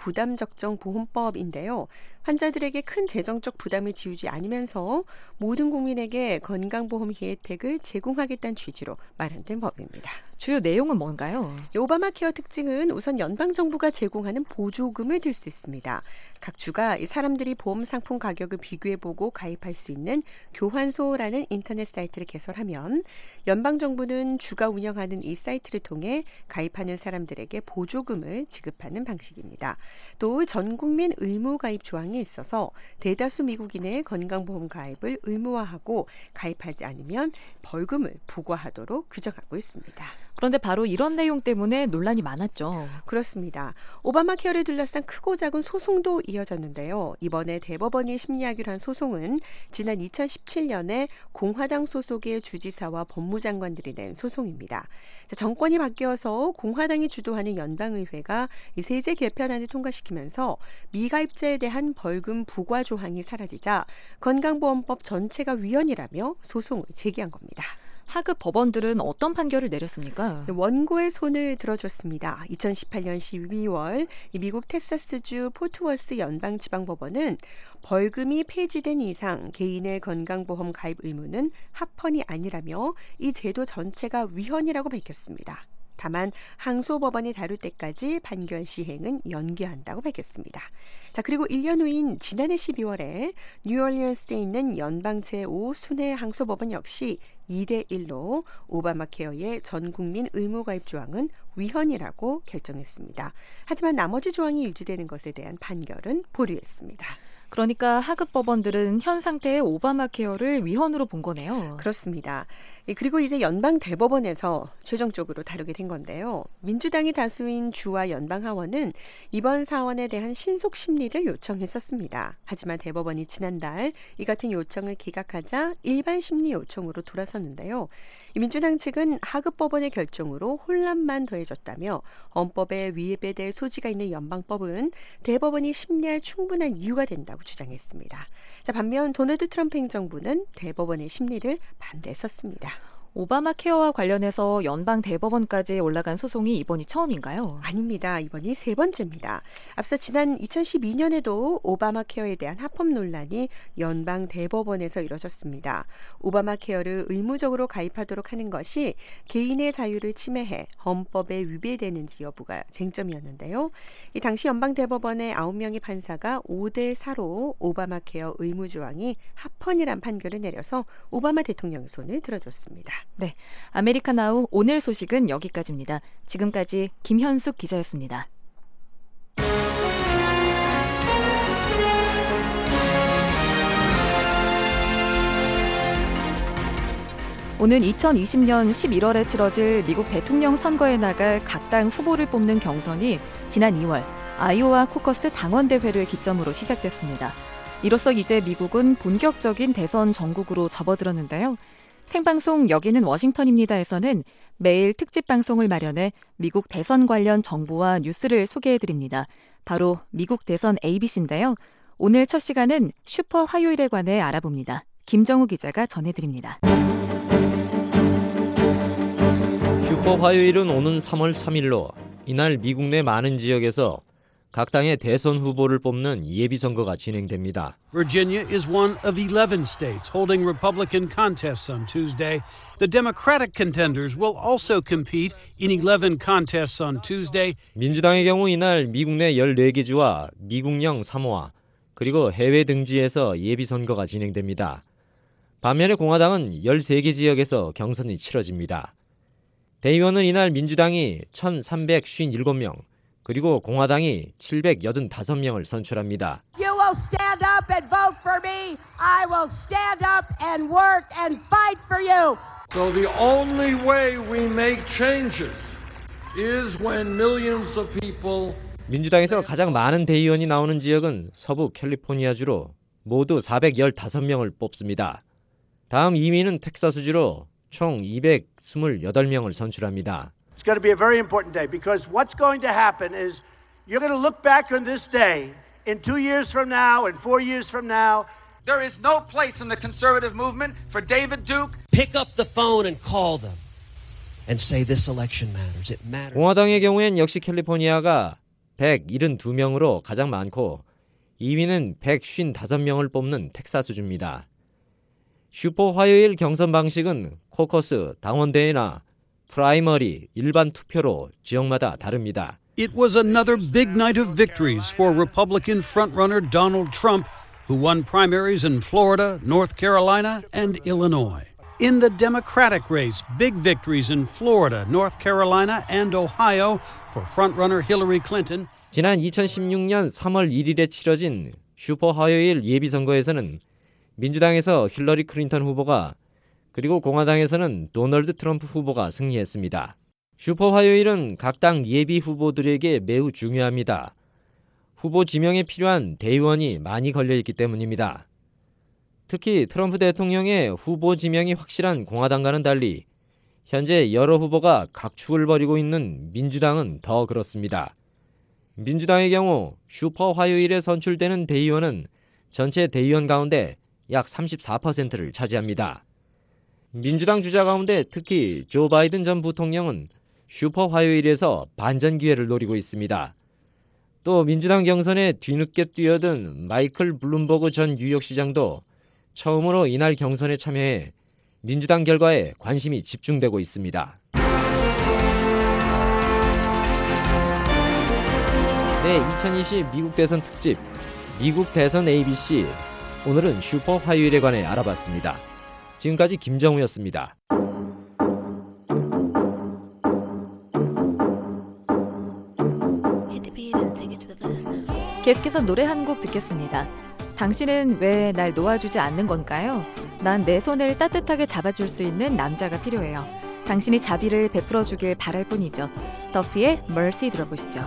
부담적정보험법인데요. 환자들에게 큰 재정적 부담을 지우지 않으면서 모든 국민에게 건강보험 혜택을 제공하겠다는 취지로 마련된 법입니다. 주요 내용은 뭔가요? 오바마 케어 특징은 우선 연방정부가 제공하는 보조금을 들 수 있습니다. 각 주가 사람들이 보험 상품 가격을 비교해보고 가입할 수 있는 교환소라는 인터넷 사이트를 개설하면 연방정부는 주가 운영하는 이 사이트를 통해 가입하는 사람들에게 보조금을 지급하는 방식입니다. 또 전국민 의무 가입 조항이 있어서 대다수 미국인의 건강보험 가입을 의무화하고 가입하지 않으면 벌금을 부과하도록 규정하고 있습니다. 그런데 바로 이런 내용 때문에 논란이 많았죠. 그렇습니다. 오바마 케어를 둘러싼 크고 작은 소송도 이어졌는데요. 이번에 대법원이 심리하기로 한 소송은 지난 이천십칠 년에 공화당 소속의 주지사와 법무장관들이 낸 소송입니다. 자, 정권이 바뀌어서 공화당이 주도하는 연방의회가 이 세제 개편안을 통과시키면서 미가입자에 대한 벌금 부과 조항이 사라지자 건강보험법 전체가 위헌이라며 소송을 제기한 겁니다. 하급 법원들은 어떤 판결을 내렸습니까? 원고의 손을 들어줬습니다. 이천십팔 년 십이월 미국 텍사스주 포트워스 연방지방법원은 벌금이 폐지된 이상 개인의 건강보험 가입 의무는 합헌이 아니라며 이 제도 전체가 위헌이라고 밝혔습니다. 다만 항소법원이 다룰 때까지 판결 시행은 연기한다고 밝혔습니다. 자, 그리고 일 년 후인 지난해 십이월에 뉴올리언스에 있는 연방 제오 순회 항소법원 역시 이 대 일로 오바마 케어의 전국민 의무 가입 조항은 위헌이라고 결정했습니다. 하지만 나머지 조항이 유지되는 것에 대한 판결은 보류했습니다. 그러니까 하급 법원들은 현 상태의 오바마 케어를 위헌으로 본 거네요. 그렇습니다. 네, 그리고 이제 연방 대법원에서 최종적으로 다루게 된 건데요. 민주당이 다수인 주와 연방 하원은 이번 사원에 대한 신속 심리를 요청했었습니다. 하지만 대법원이 지난달 이 같은 요청을 기각하자 일반 심리 요청으로 돌아섰는데요. 민주당 측은 하급 법원의 결정으로 혼란만 더해졌다며 헌법에 위배될 소지가 있는 연방법은 대법원이 심리할 충분한 이유가 된다고 주장했습니다. 자, 반면 도널드 트럼프 행정부는 대법원의 심리를 반대했었습니다. 오바마 케어와 관련해서 연방 대법원까지 올라간 소송이 이번이 처음인가요? 아닙니다. 이번이 세 번째입니다. 앞서 지난 이천십이 년에도 오바마 케어에 대한 합법 논란이 연방 대법원에서 이뤄졌습니다. 오바마 케어를 의무적으로 가입하도록 하는 것이 개인의 자유를 침해해 헌법에 위배되는지 여부가 쟁점이었는데요. 이 당시 연방 대법원의 아홉 명의 판사가 오 대 사로 오바마 케어 의무 조항이 합헌이란 판결을 내려서 오바마 대통령의 손을 들어줬습니다. 네, 아메리카나우 오늘 소식은 여기까지입니다. 지금까지 김현숙 기자였습니다. 오는 이천이십 년 십일월에 치러질 미국 대통령 선거에 나갈 각 당 후보를 뽑는 경선이 지난 이월 아이오와 코커스 당원대회를 기점으로 시작됐습니다. 이로써 이제 미국은 본격적인 대선 전국으로 접어들었는데요. 생방송 여기는 워싱턴입니다에서는 매일 특집 방송을 마련해 미국 대선 관련 정보와 뉴스를 소개해드립니다. 바로 미국 대선 에이비씨인데요. 오늘 첫 시간은 슈퍼 화요일에 관해 알아봅니다. 김정우 기자가 전해드립니다. 슈퍼 화요일은 오는 삼월 삼일로 이날 미국 내 많은 지역에서 각 당의 대선 후보를 뽑는 예비선거가 진행됩니다. Virginia is one of eleven states holding Republican contests on Tuesday. The Democratic contenders will also compete in eleven contests on Tuesday. 민주당의 경우 이날 미국 내 열네 개 주와 미국령 사모아 그리고 해외 등지에서 예비선거가 진행됩니다. 반면에 공화당은 열세 개 지역에서 경선이 치러집니다. 대의원은 이날 민주당이 천삼백오십칠 명 그리고 공화당이 칠백팔십오 명을 선출합니다. You will stand up and vote for me. I will stand up and work and fight for you. So the only way we make changes is when millions of people 민주당에서 가장 많은 대의원이 나오는 지역은 서부 캘리포니아주로 모두 사백십오 명을 뽑습니다. 다음 이 위는 텍사스주로 총 이백이십팔 명을 선출합니다. It's going to be a very important day because what's going to happen is you're going to look back on this day in two years from now and four years from now. There is no place in the conservative movement for David Duke. Pick up the phone and call them and say this election matters. It matters. 공화당의 경우엔 역시 캘리포니아가 백칠십이 명으로 가장 많고 이 위는 백오십오 명을 뽑는 텍사스주입니다. 슈퍼 화요일 경선 방식은 코커스, 당원대회나 프라이머리, 일반 투표로 지역마다 다릅니다. It was another big night of victories for Republican frontrunner Donald Trump, who won primaries in Florida, North Carolina, and Illinois. In the Democratic race, big victories in Florida, North Carolina, and Ohio for frontrunner Hillary Clinton. 지난 이천십육 년 삼월 일일에 치러진 슈퍼 화요일 예비선거에서는 민주당에서 힐러리 클린턴 후보가 그리고 공화당에서는 도널드 트럼프 후보가 승리했습니다. 슈퍼 화요일은 각 당 예비 후보들에게 매우 중요합니다. 후보 지명에 필요한 대의원이 많이 걸려있기 때문입니다. 특히 트럼프 대통령의 후보 지명이 확실한 공화당과는 달리 현재 여러 후보가 각축을 벌이고 있는 민주당은 더 그렇습니다. 민주당의 경우 슈퍼 화요일에 선출되는 대의원은 전체 대의원 가운데 약 삼십사 퍼센트를 차지합니다. 민주당 주자 가운데 특히 조 바이든 전 부통령은 슈퍼 화요일에서 반전 기회를 노리고 있습니다. 또 민주당 경선에 뒤늦게 뛰어든 마이클 블룸버그 전 뉴욕시장도 처음으로 이날 경선에 참여해 민주당 결과에 관심이 집중되고 있습니다. 네, 이천이십 미국 대선 특집 미국 대선 에이비씨 오늘은 슈퍼 화요일에 관해 알아봤습니다. 지금까지 김정우였습니다. 계속해서 노래 한 곡 듣겠습니다. 당신은 왜 날 놓아주지 않는 건가요? 난 내 손을 따뜻하게 잡아줄 수 있는 남자가 필요해요. 당신이 자비를 베풀어주길 바랄 뿐이죠. 더피의 Mercy 들어보시죠.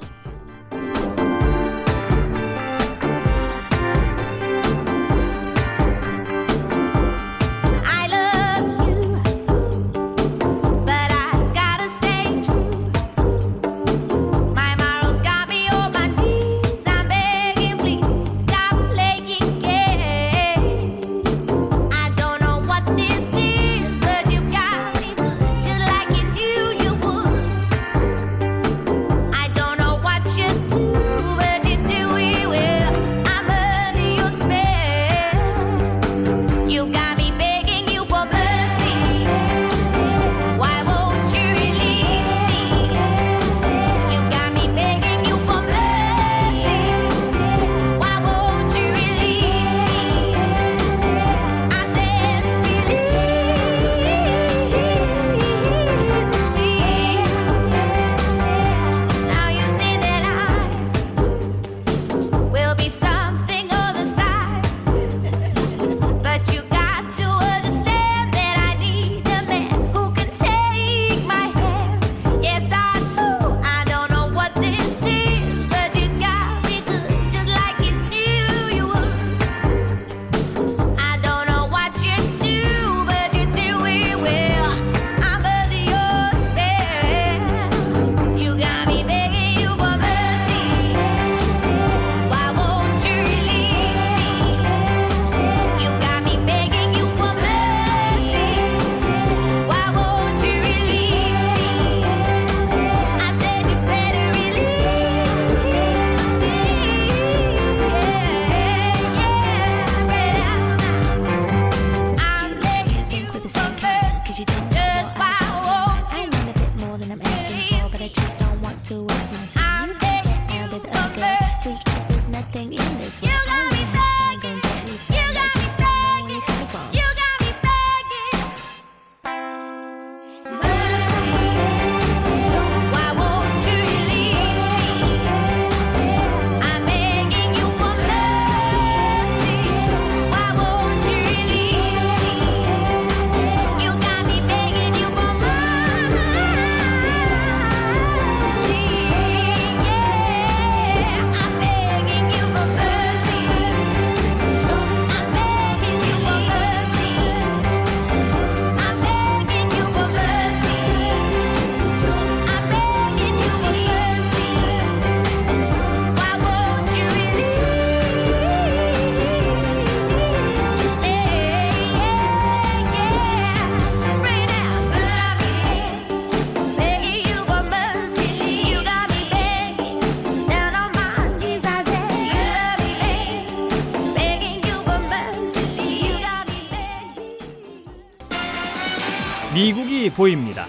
미국이 보입니다.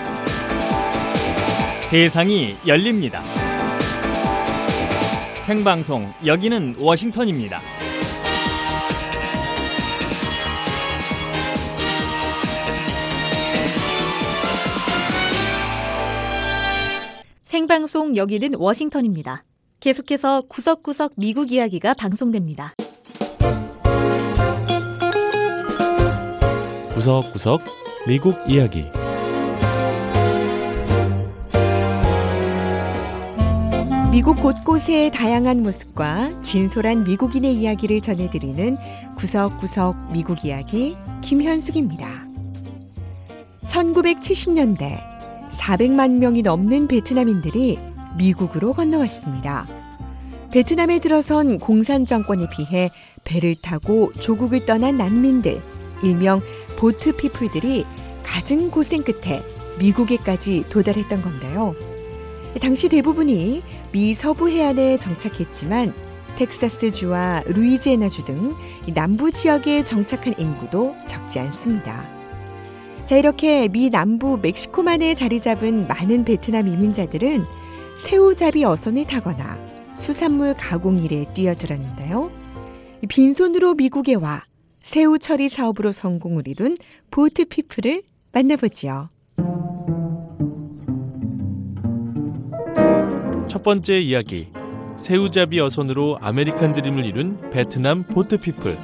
세상이 열립니다. 생방송 여기는 워싱턴입니다. 생방송 여기는 워싱턴입니다. 계속해서 구석구석 미국 이야기가 방송됩니다. 구석구석 미국 이야기. 미국 곳곳의 다양한 모습과 진솔한 미국인의 이야기를 전해드리는 구석구석 미국 이야기 김현숙입니다. 천구백칠십 년대 사백만 명이 넘는 베트남인들이 미국으로 건너왔습니다. 베트남에 들어선 공산 정권에 비해 배를 타고 조국을 떠난 난민들, 일명 보트 피플들이 갖은 고생 끝에 미국에까지 도달했던 건데요. 당시 대부분이 미 서부 해안에 정착했지만 텍사스주와 루이지애나주 등 남부 지역에 정착한 인구도 적지 않습니다. 자, 이렇게 미 남부 멕시코만에 자리 잡은 많은 베트남 이민자들은 새우잡이 어선을 타거나 수산물 가공 일에 뛰어들었는데요. 빈손으로 미국에 와 새우 처리 사업으로 성공을 이룬 보트 피플을 만나보지요. 첫 번째 이야기, 새우잡이 어선으로 아메리칸 드림을 이룬 베트남 보트피플.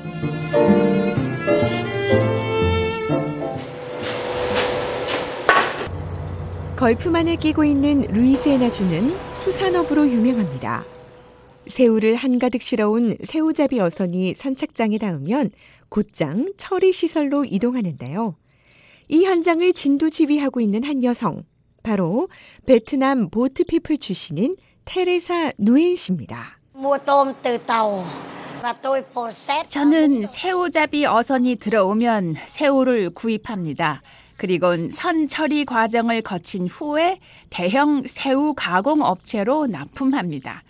걸프만을 끼고 있는 루이지애나주는 수산업으로 유명합니다. 새우를 한가득 실어온 새우잡이 어선이 선착장에 닿으면 곧장 처리 시설로 이동하는데요. 이 현장을 진두지휘하고 있는 한 여성, 바로 베트남 보트피플 출신인 테레사 누엔 씨입니다. 저는 새우잡이 어선이 들어오면 새우를 구입합니다. 그리고 선 처리 과정을 거친 후에 대형 새우 가공 업체로 납품합니다.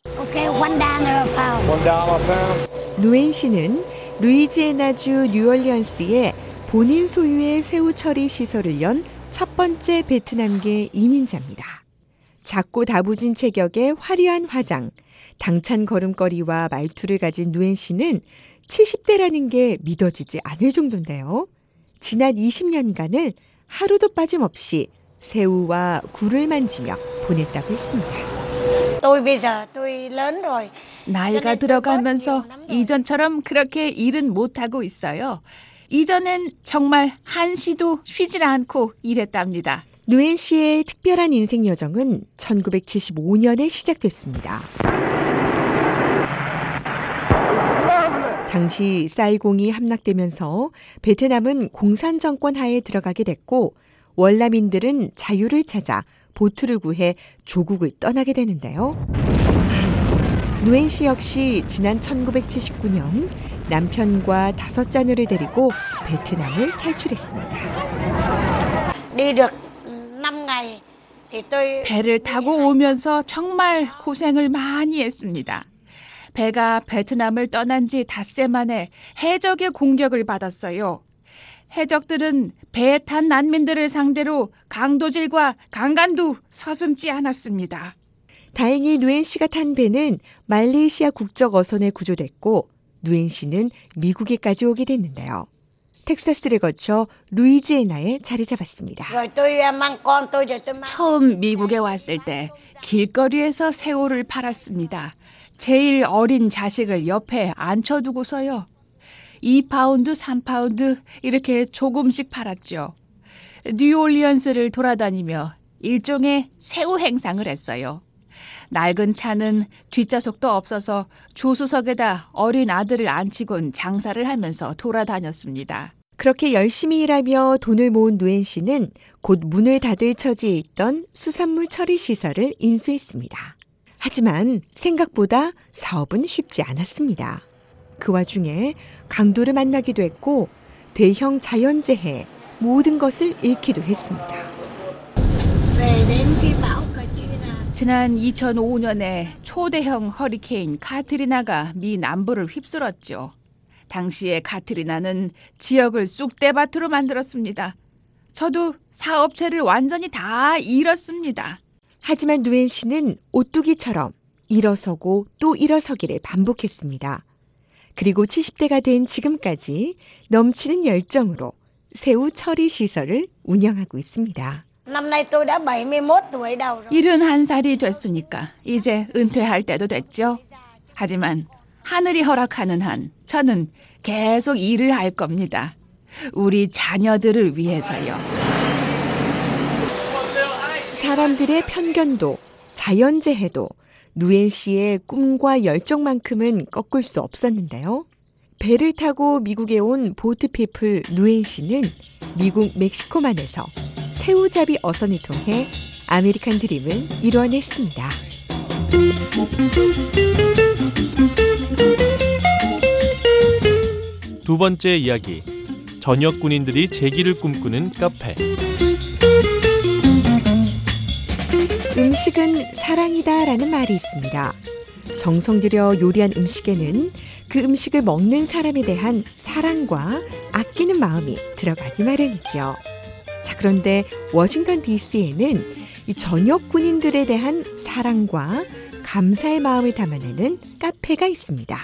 누엔 씨는 루이지애나주 뉴올리언스에 본인 소유의 새우 처리 시설을 연 첫 번째 베트남계 이민자입니다. 작고 다부진 체격에 화려한 화장, 당찬 걸음걸이와 말투를 가진 누엔 씨는 칠십 대라는 게 믿어지지 않을 정도인데요. 지난 이십 년간을 하루도 빠짐없이 새우와 굴을 만지며 보냈다고 했습니다. 나이가 들어가면서 이전처럼 그렇게 일은 못하고 있어요. 이전엔 정말 한시도 쉬질 않고 일했답니다. 누엔 씨의 특별한 인생 여정은 천구백칠십오 년에 시작됐습니다. 당시 사이공이 함락되면서 베트남은 공산 정권 하에 들어가게 됐고 월남인들은 자유를 찾아 보트를 구해 조국을 떠나게 되는데요. 누엔 씨 역시 지난 천구백칠십구 년 남편과 다섯 자녀를 데리고 베트남을 탈출했습니다. 배를 타고 오면서 정말 고생을 많이 했습니다. 배가 베트남을 떠난 지 닷새 만에 해적의 공격을 받았어요. 해적들은 배에 탄 난민들을 상대로 강도질과 강간도 서슴지 않았습니다. 다행히 누엔 씨가 탄 배는 말레이시아 국적 어선에 구조됐고 누엔 씨는 미국에까지 오게 됐는데요. 텍사스를 거쳐 루이지애나에 자리 잡았습니다. 처음 미국에 왔을 때 길거리에서 새우를 팔았습니다. 제일 어린 자식을 옆에 앉혀두고서요. 이 파운드, 삼 파운드 이렇게 조금씩 팔았죠. 뉴올리언스를 돌아다니며 일종의 새우 행상을 했어요. 낡은 차는 뒷좌석도 없어서 조수석에다 어린 아들을 앉히곤 장사를 하면서 돌아다녔습니다. 그렇게 열심히 일하며 돈을 모은 누엔 씨는 곧 문을 닫을 처지에 있던 수산물 처리 시설을 인수했습니다. 하지만 생각보다 사업은 쉽지 않았습니다. 그 와중에 강도를 만나기도 했고 대형 자연재해, 모든 것을 잃기도 했습니다. 지난 이천오 년에 초대형 허리케인 카트리나가 미 남부를 휩쓸었죠. 당시에 카트리나는 지역을 쑥대밭으로 만들었습니다. 저도 사업체를 완전히 다 잃었습니다. 하지만 누엔 씨는 오뚜기처럼 일어서고 또 일어서기를 반복했습니다. 그리고 칠십 대가 된 지금까지 넘치는 열정으로 새우 처리 시설을 운영하고 있습니다. 일흔한 살이 됐으니까 이제 은퇴할 때도 됐죠. 하지만 하늘이 허락하는 한 저는 계속 일을 할 겁니다. 우리 자녀들을 위해서요. 사람들의 편견도 자연재해도 누엔 씨의 꿈과 열정만큼은 꺾을 수 없었는데요. 배를 타고 미국에 온 보트피플 누엔 씨는 미국 멕시코만에서 새우잡이 어선을 통해 아메리칸 드림을 이뤄냈습니다. 두 번째 이야기, 전역 군인들이 재기를 꿈꾸는 카페. 음식은 사랑이다라는 말이 있습니다. 정성 들여 요리한 음식에는 그 음식을 먹는 사람에 대한 사랑과 아끼는 마음이 들어가기 마련이죠. 자, 그런데 워싱턴 디씨에는 이 전역 군인들에 대한 사랑과 감사의 마음을 담아내는 카페가 있습니다.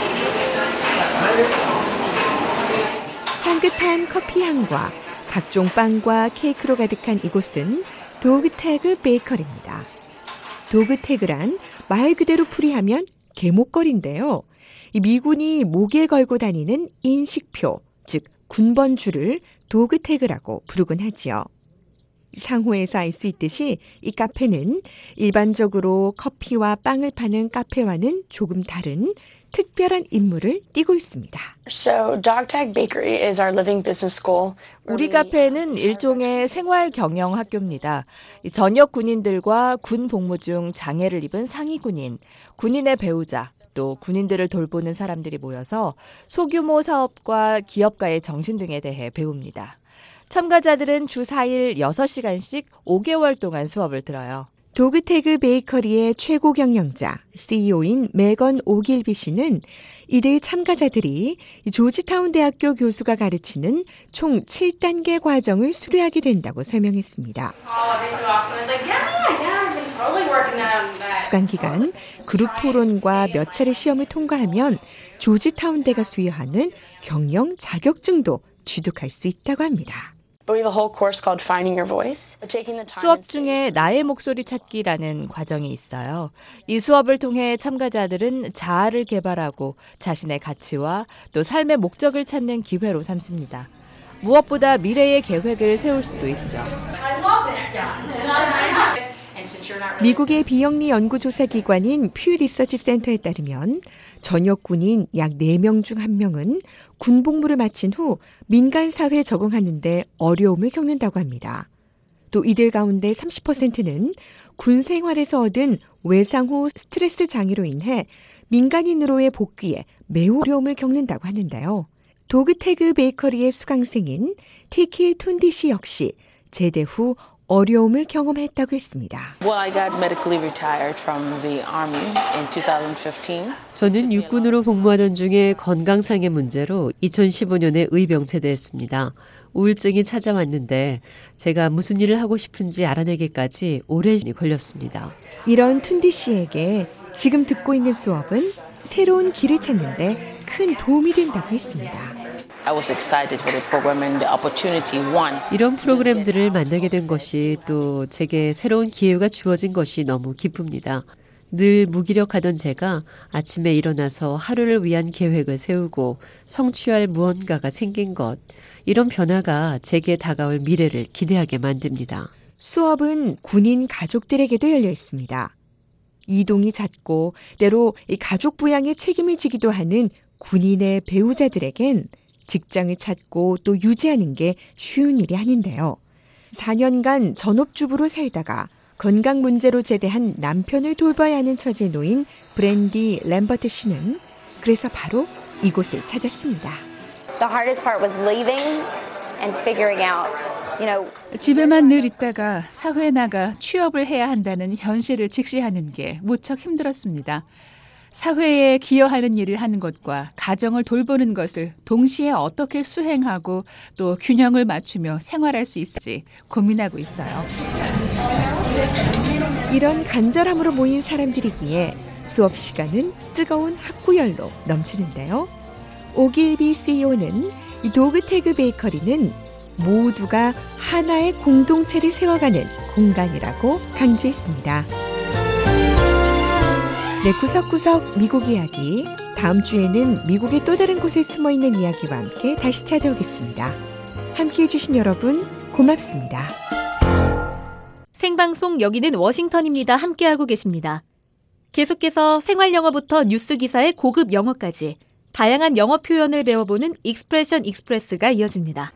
향긋한 커피 향과 각종 빵과 케이크로 가득한 이곳은 도그태그 베이커리입니다. 도그태그란 말 그대로 풀이하면 개목걸인데요. 이 미군이 목에 걸고 다니는 인식표, 즉 군번줄을 도그태그라고 부르곤 하지요. 상호에서 알 수 있듯이 이 카페는 일반적으로 커피와 빵을 파는 카페와는 조금 다른 특별한 임무를 띠고 있습니다. So Dogtag Bakery is our living business school. 우리 카페는 일종의 생활 경영 학교입니다. 전역 군인들과 군 복무 중 장애를 입은 상위 군인, 군인의 배우자, 또 군인들을 돌보는 사람들이 모여서 소규모 사업과 기업가의 정신 등에 대해 배웁니다. 참가자들은 주 사 일 여섯 시간씩 오 개월 동안 수업을 들어요. 도그태그 베이커리의 최고 경영자, 씨이오인 메건 오길비 씨는 이들 참가자들이 조지타운 대학교 교수가 가르치는 총 칠 단계 과정을 수료하게 된다고 설명했습니다. 수강 기간, 그룹 토론과 몇 차례 시험을 통과하면 조지타운대가 수여하는 경영 자격증도 취득할 수 있다고 합니다. 수업 중에 나의 목소리 찾기라는 과정이 있어요. 이 수업을 통해 참가자들은 자아를 개발하고 자신의 가치와 또 삶의 목적을 찾는 기회로 삼습니다. 무엇보다 미래의 계획을 세울 수도 있죠. 미국의 비영리 연구조사기관인 퓨 리서치 센터에 따르면 전역 군인 약 네 명 중 한 명은 군복무를 마친 후 민간사회에 적응하는 데 어려움을 겪는다고 합니다. 또 이들 가운데 삼십 퍼센트는 군 생활에서 얻은 외상 후 스트레스 장애로 인해 민간인으로의 복귀에 매우 어려움을 겪는다고 하는데요. 도그태그 베이커리의 수강생인 티키 툰디 씨 역시 제대 후 어려움을 경험했다고 했습니다. Well, I got medically retired from the Army in twenty fifteen. 저는 육군으로 복무하던 중에 건강상의 문제로 이천십오 년에 의병체대했습니다. 우울증이 찾아왔는데 제가 무슨 일을 하고 싶은지 알아내기까지 오래 걸렸습니다. 이런 툰디 씨에게 지금 듣고 있는 수업은 새로운 길을 찾는데 큰 도움이 된다고 했습니다. I was excited for the program and the opportunity one. 이런 프로그램들을 만나게 된 것이 또 제게 새로운 기회가 주어진 것이 너무 기쁩니다. 늘 무기력하던 제가 아침에 일어나서 하루를 위한 계획을 세우고 성취할 무언가가 생긴 것, 이런 변화가 제게 다가올 미래를 기대하게 만듭니다. 수업은 군인 가족들에게도 열려 있습니다. 이동이 잦고 때로 이 가족 부양에 책임을 지기도 하는 군인의 배우자들에겐 직장을 찾고 또 유지하는 게 쉬운 일이 아닌데요. 사 년간 전업주부로 살다가 건강 문제로 제대한 남편을 돌봐야 하는 처지에 놓인 브랜디 램버트 씨는 그래서 바로 이곳을 찾았습니다. The hardest part was leaving and figuring out, you know. 집에만 늘 있다가 사회에 나가 취업을 해야 한다는 현실을 직시하는 게 무척 힘들었습니다. 사회에 기여하는 일을 하는 것과 가정을 돌보는 것을 동시에 어떻게 수행하고 또 균형을 맞추며 생활할 수 있을지 고민하고 있어요. 이런 간절함으로 모인 사람들이기에 수업 시간은 뜨거운 학구열로 넘치는데요. 오길비 씨이오는 이 도그태그 베이커리는 모두가 하나의 공동체를 세워가는 공간이라고 강조했습니다. 네, 구석구석 미국 이야기. 다음 주에는 미국의 또 다른 곳에 숨어있는 이야기와 함께 다시 찾아오겠습니다. 함께해 주신 여러분 고맙습니다. 생방송 여기는 워싱턴입니다. 함께하고 계십니다. 계속해서 생활영어부터 뉴스 기사의 고급 영어까지 다양한 영어 표현을 배워보는 익스프레션 익스프레스가 이어집니다.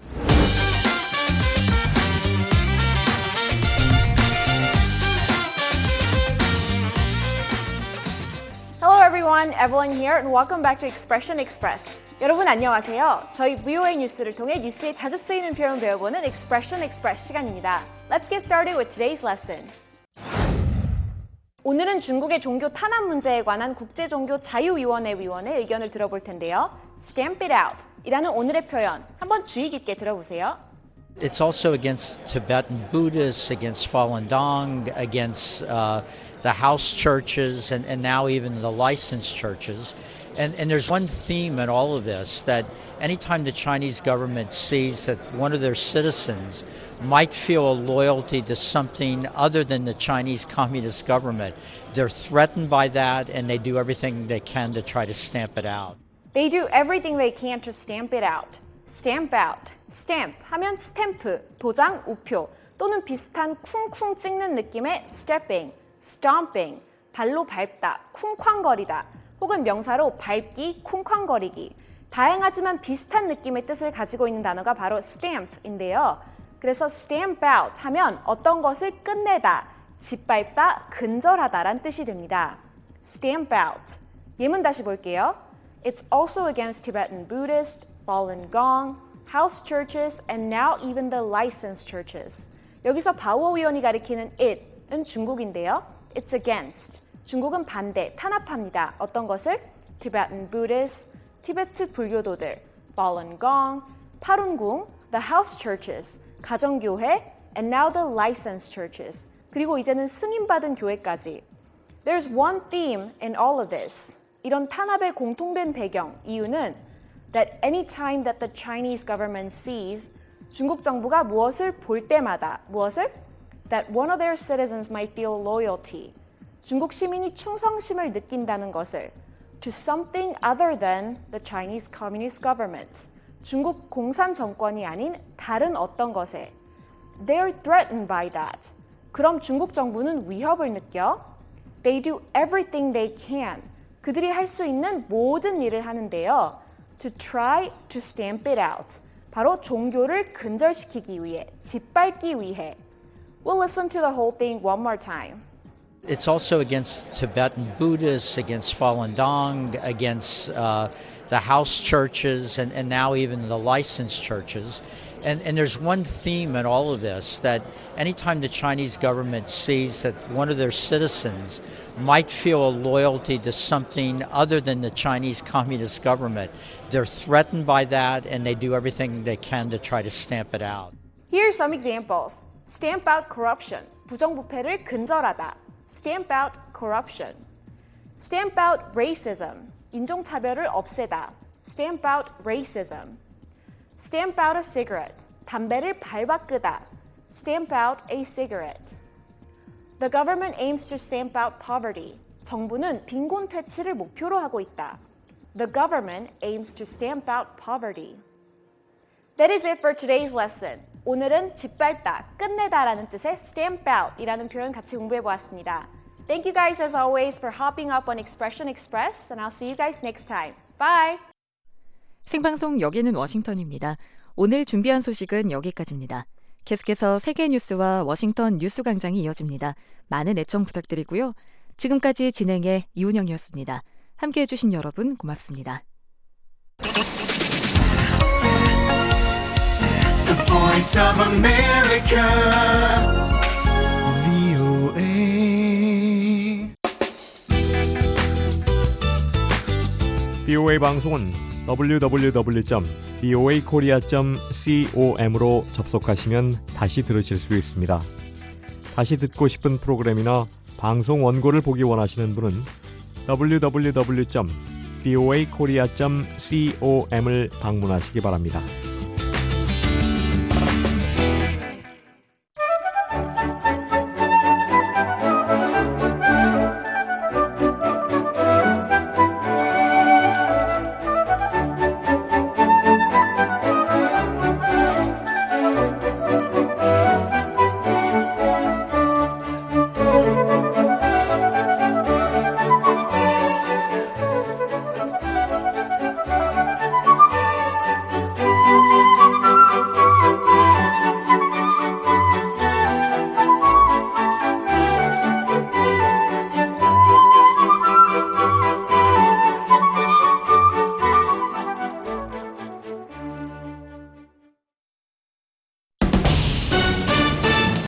Hello everyone, Evelyn here and welcome back to Expression Express. 여러분 안녕하세요. 저희 브이오에이 뉴스를 통해 뉴스에 자주 쓰이는 표현 배워보는 Expression Express 시간입니다. Let's get started with today's lesson. 오늘은 중국의 종교 탄압 문제에 관한 국제종교자유위원회 위원의 의견을 들어볼 텐데요. Stamp it out 이라는 오늘의 표현 한번 주의 깊게 들어보세요. It's also against Tibetan Buddhists, against Falun Gong, against uh, the house churches, and, and now even the licensed churches. And, and there's one theme in all of this, that anytime the Chinese government sees that one of their citizens might feel a loyalty to something other than the Chinese Communist government, they're threatened by that and they do everything they can to try to stamp it out. They do everything they can to stamp it out. Stamp out. Stamp 하면 스탬프, 도장, 우표 또는 비슷한 쿵쿵 찍는 느낌의 stepping, stomping, 발로 밟다, 쿵쾅거리다 혹은 명사로 밟기, 쿵쾅거리기. 다양하지만 비슷한 느낌의 뜻을 가지고 있는 단어가 바로 stamp인데요. 그래서 stamp out 하면 어떤 것을 끝내다, 짓밟다, 근절하다란 뜻이 됩니다. Stamp out. 예문 다시 볼게요. It's also against Tibetan Buddhist, Falun Gong, house churches, and now even the licensed churches. 여기서 바오 위원이 가리키는 it은 중국인데요. It's against. 중국은 반대, 탄압합니다. 어떤 것을? Tibetan Buddhists, 티베트 불교도들, Falun Gong, 파룬궁, the house churches, 가정교회, and now the licensed churches. 그리고 이제는 승인받은 교회까지. There's one theme in all of this. 이런 탄압의 공통된 배경, 이유는 that any time that the Chinese government sees 중국 정부가 무엇을 볼 때마다 무엇을? That one of their citizens might feel loyalty. 중국 시민이 충성심을 느낀다는 것을 to something other than the Chinese Communist government. 중국 공산 정권이 아닌 다른 어떤 것에. They're threatened by that. 그럼 중국 정부는 위협을 느껴? They do everything they can. 그들이 할 수 있는 모든 일을 하는데요. To try to stamp it out. 바로 종교를 근절시키기 위해, 짓밟기 위해. We'll listen to the whole thing one more time. It's also against Tibetan Buddhists, against Falun Gong, against uh, the house churches, and, and now even the licensed churches. And, and there's one theme in all of this, that anytime the Chinese government sees that one of their citizens might feel a loyalty to something other than the Chinese Communist government, they're threatened by that and they do everything they can to try to stamp it out. Here's some examples. Stamp out corruption. 부정부패를 근절하다. Stamp out corruption. Stamp out racism. 인종차별을 없애다. Stamp out racism. Stamp out a cigarette. 담배를 밟아 끄다. Stamp out a cigarette. The government aims to stamp out poverty. 정부는 빈곤 퇴치를 목표로 하고 있다. The government aims to stamp out poverty. That is it for today's lesson. 오늘은 짓밟다, 끝내다라는 뜻의 stamp out이라는 표현 같이 공부해 보았습니다. Thank you guys as always for hopping up on Expression Express, and I'll see you guys next time. Bye! 생방송 여기는 워싱턴입니다. 오늘 준비한 소식은 여기까지입니다. 계속해서 세계 뉴스와 워싱턴 뉴스 광장이 이어집니다. 많은 애청 부탁드리고요. 지금까지 진행의 이운영이었습니다. 함께해 주신 여러분 고맙습니다. The Voice of America, 브이오에이. 브이오에이 방송은 더블유 더블유 더블유 점 브이오에이 코리아 점 com으로 접속하시면 다시 들으실 수 있습니다. 다시 듣고 싶은 프로그램이나 방송 원고를 보기 원하시는 분은 더블유 더블유 더블유 점 브이오에이 코리아 점 com을 방문하시기 바랍니다.